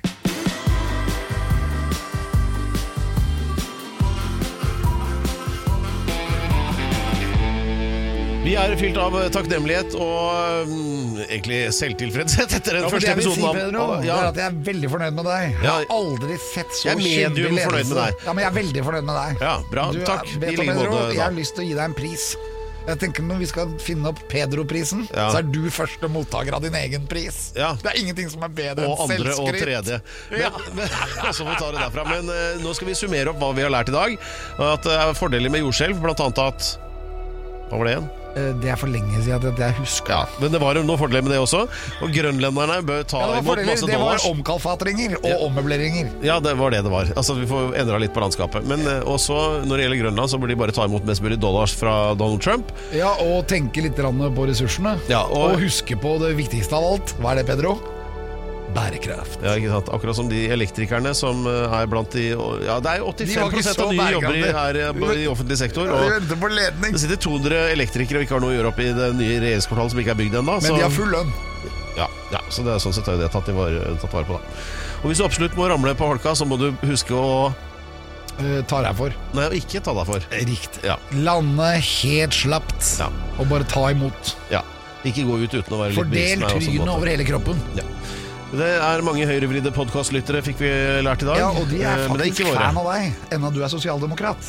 Speaker 5: Vi er fylt av takknemlighet og mm, egentlig selvtilfredshet etter den
Speaker 6: Ja, men
Speaker 5: første
Speaker 6: det jeg vil si,
Speaker 5: episoden.
Speaker 6: Pedro,
Speaker 5: av-
Speaker 6: det
Speaker 5: ja.
Speaker 6: er at jeg er veldig fornøyd med deg. Jeg har
Speaker 5: Ja.
Speaker 6: aldri sett så
Speaker 5: Jeg er medium
Speaker 6: kyndig ledelse.
Speaker 5: fornøyd med deg.
Speaker 6: Ja, men jeg er veldig fornøyd med deg.
Speaker 5: Ja, bra.
Speaker 6: Du,
Speaker 5: Takk.
Speaker 6: Vet
Speaker 5: I
Speaker 6: du,
Speaker 5: like
Speaker 6: Pedro,
Speaker 5: måte,
Speaker 6: jeg
Speaker 5: da.
Speaker 6: har lyst til å gi deg en pris. Jeg tenker Når vi skal finne opp Pedro-prisen,
Speaker 5: Ja.
Speaker 6: så er du første mottaker av din egen pris.
Speaker 5: Ja.
Speaker 6: Det er ingenting som er bedre
Speaker 5: Og
Speaker 6: enn
Speaker 5: andre og
Speaker 6: selvskryt.
Speaker 5: tredje. Men,
Speaker 6: Ja.
Speaker 5: men, så får vi ta det derfra. Men eh, nå skal vi summere opp hva vi har lært i dag. Og at det er fordeler med jordskjelv, blant annet at Hva var det igjen?
Speaker 6: Eh, Det er for lenge siden at jeg husker.
Speaker 5: Ja, men det var jo noen fordeler med det også. Og grønlenderne bør ta
Speaker 6: Ja, det var,
Speaker 5: imot
Speaker 6: fordeler.
Speaker 5: masse
Speaker 6: Det var
Speaker 5: dollars.
Speaker 6: omkalfatringer og
Speaker 5: Ja.
Speaker 6: ommøbleringer.
Speaker 5: Ja, det var det det var. Altså, vi får endra litt på landskapet. Men eh, også når det gjelder Grønland, så bør de bare ta imot mest mulig dollars fra Donald Trump.
Speaker 6: Ja, og tenke litt grann på ressursene.
Speaker 5: Ja, og-
Speaker 6: og huske på det viktigste av alt. Hva er det, Pedro? Bærekraft.
Speaker 5: Ja, ikke sant? Akkurat som de elektrikerne som eh, er blant de Ja, det er
Speaker 6: De var
Speaker 5: åttifem
Speaker 6: ikke
Speaker 5: prosent
Speaker 6: så
Speaker 5: av nye jobber i,
Speaker 6: bærekraftige.
Speaker 5: her eh, i offentlig sektor.
Speaker 6: Ja,
Speaker 5: Og
Speaker 6: de venter på ledning.
Speaker 5: det sitter to hundre elektrikere og ikke har noe å gjøre opp i det nye regjeringskvartalet som ikke er bygd ennå.
Speaker 6: Men de har full lønn.
Speaker 5: Ja, ja, så det er sånn sett er det tatt, i vare, tatt vare på, da. Og hvis du absolutt må ramle på holka, så må du huske å
Speaker 6: Uh, tar jeg for.
Speaker 5: Nei, ikke ta deg for.
Speaker 6: Riktig.
Speaker 5: Ja,
Speaker 6: Lande helt slapt,
Speaker 5: Ja.
Speaker 6: og bare ta imot.
Speaker 5: ja. Ikke gå ut uten å være litt
Speaker 6: Fordel
Speaker 5: brisen, er også en
Speaker 6: trynet
Speaker 5: måte.
Speaker 6: over hele kroppen.
Speaker 5: Ja. Det er mange høyrevridde podcastlyttere, fikk vi lært i dag.
Speaker 6: Ja, og de er
Speaker 5: Eh, Men det er
Speaker 6: faktisk
Speaker 5: ikke våre.
Speaker 6: fan av deg, enda du er sosialdemokrat.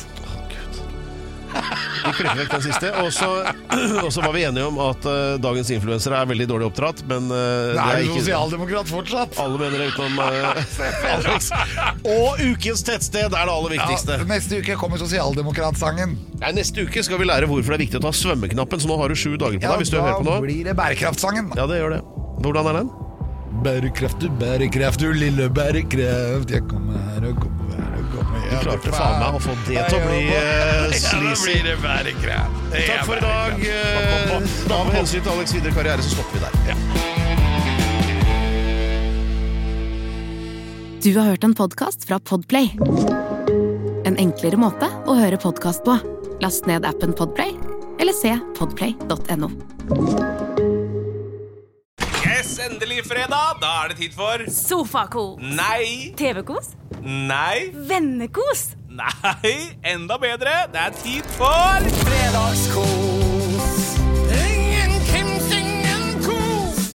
Speaker 5: Vi klipper vekk den siste. Og så og så var vi enige om at uh, dagens influensere er veldig dårlig oppdratt, men uh,
Speaker 6: Det er jo sosialdemokrat fortsatt.
Speaker 5: Alle mener det utenom uh, Alex. Og ukens tettsted er det aller viktigste.
Speaker 6: Ja, neste uke kommer sosialdemokratsangen.
Speaker 5: Nei, neste uke skal vi lære hvorfor det er viktig å ta svømmeknappen, så nå har du sju dager på
Speaker 6: Ja,
Speaker 5: deg hvis du hører på
Speaker 6: da
Speaker 5: nå.
Speaker 6: blir det bærekraftsangen.
Speaker 5: Ja, det gjør det. Hvordan er den?
Speaker 6: Bærekraft, du bærekraft, du lille bærekraft. Jeg kommer her og kommer her og kommer her.
Speaker 5: Du klarte faen meg å få det til å bli uh, sleazy.
Speaker 6: Ja, da blir det bærekraft. Det
Speaker 5: Takk
Speaker 6: er
Speaker 5: for i dag.
Speaker 6: bærekraft.
Speaker 5: Uh, av hensyn til Alex' videre karriere så stopper vi der.
Speaker 4: Du har hørt en podcast fra Podplay. En enklere måte å høre podcast på. Last ned appen Podplay, eller se podplay punktum no.
Speaker 3: Yes, endelig fredag. Da er det tid for
Speaker 8: Sofakos.
Speaker 3: Nei,
Speaker 8: T V-kos.
Speaker 3: nei,
Speaker 8: Vennekos.
Speaker 3: nei, enda bedre. Det er tid for
Speaker 9: Fredagskos.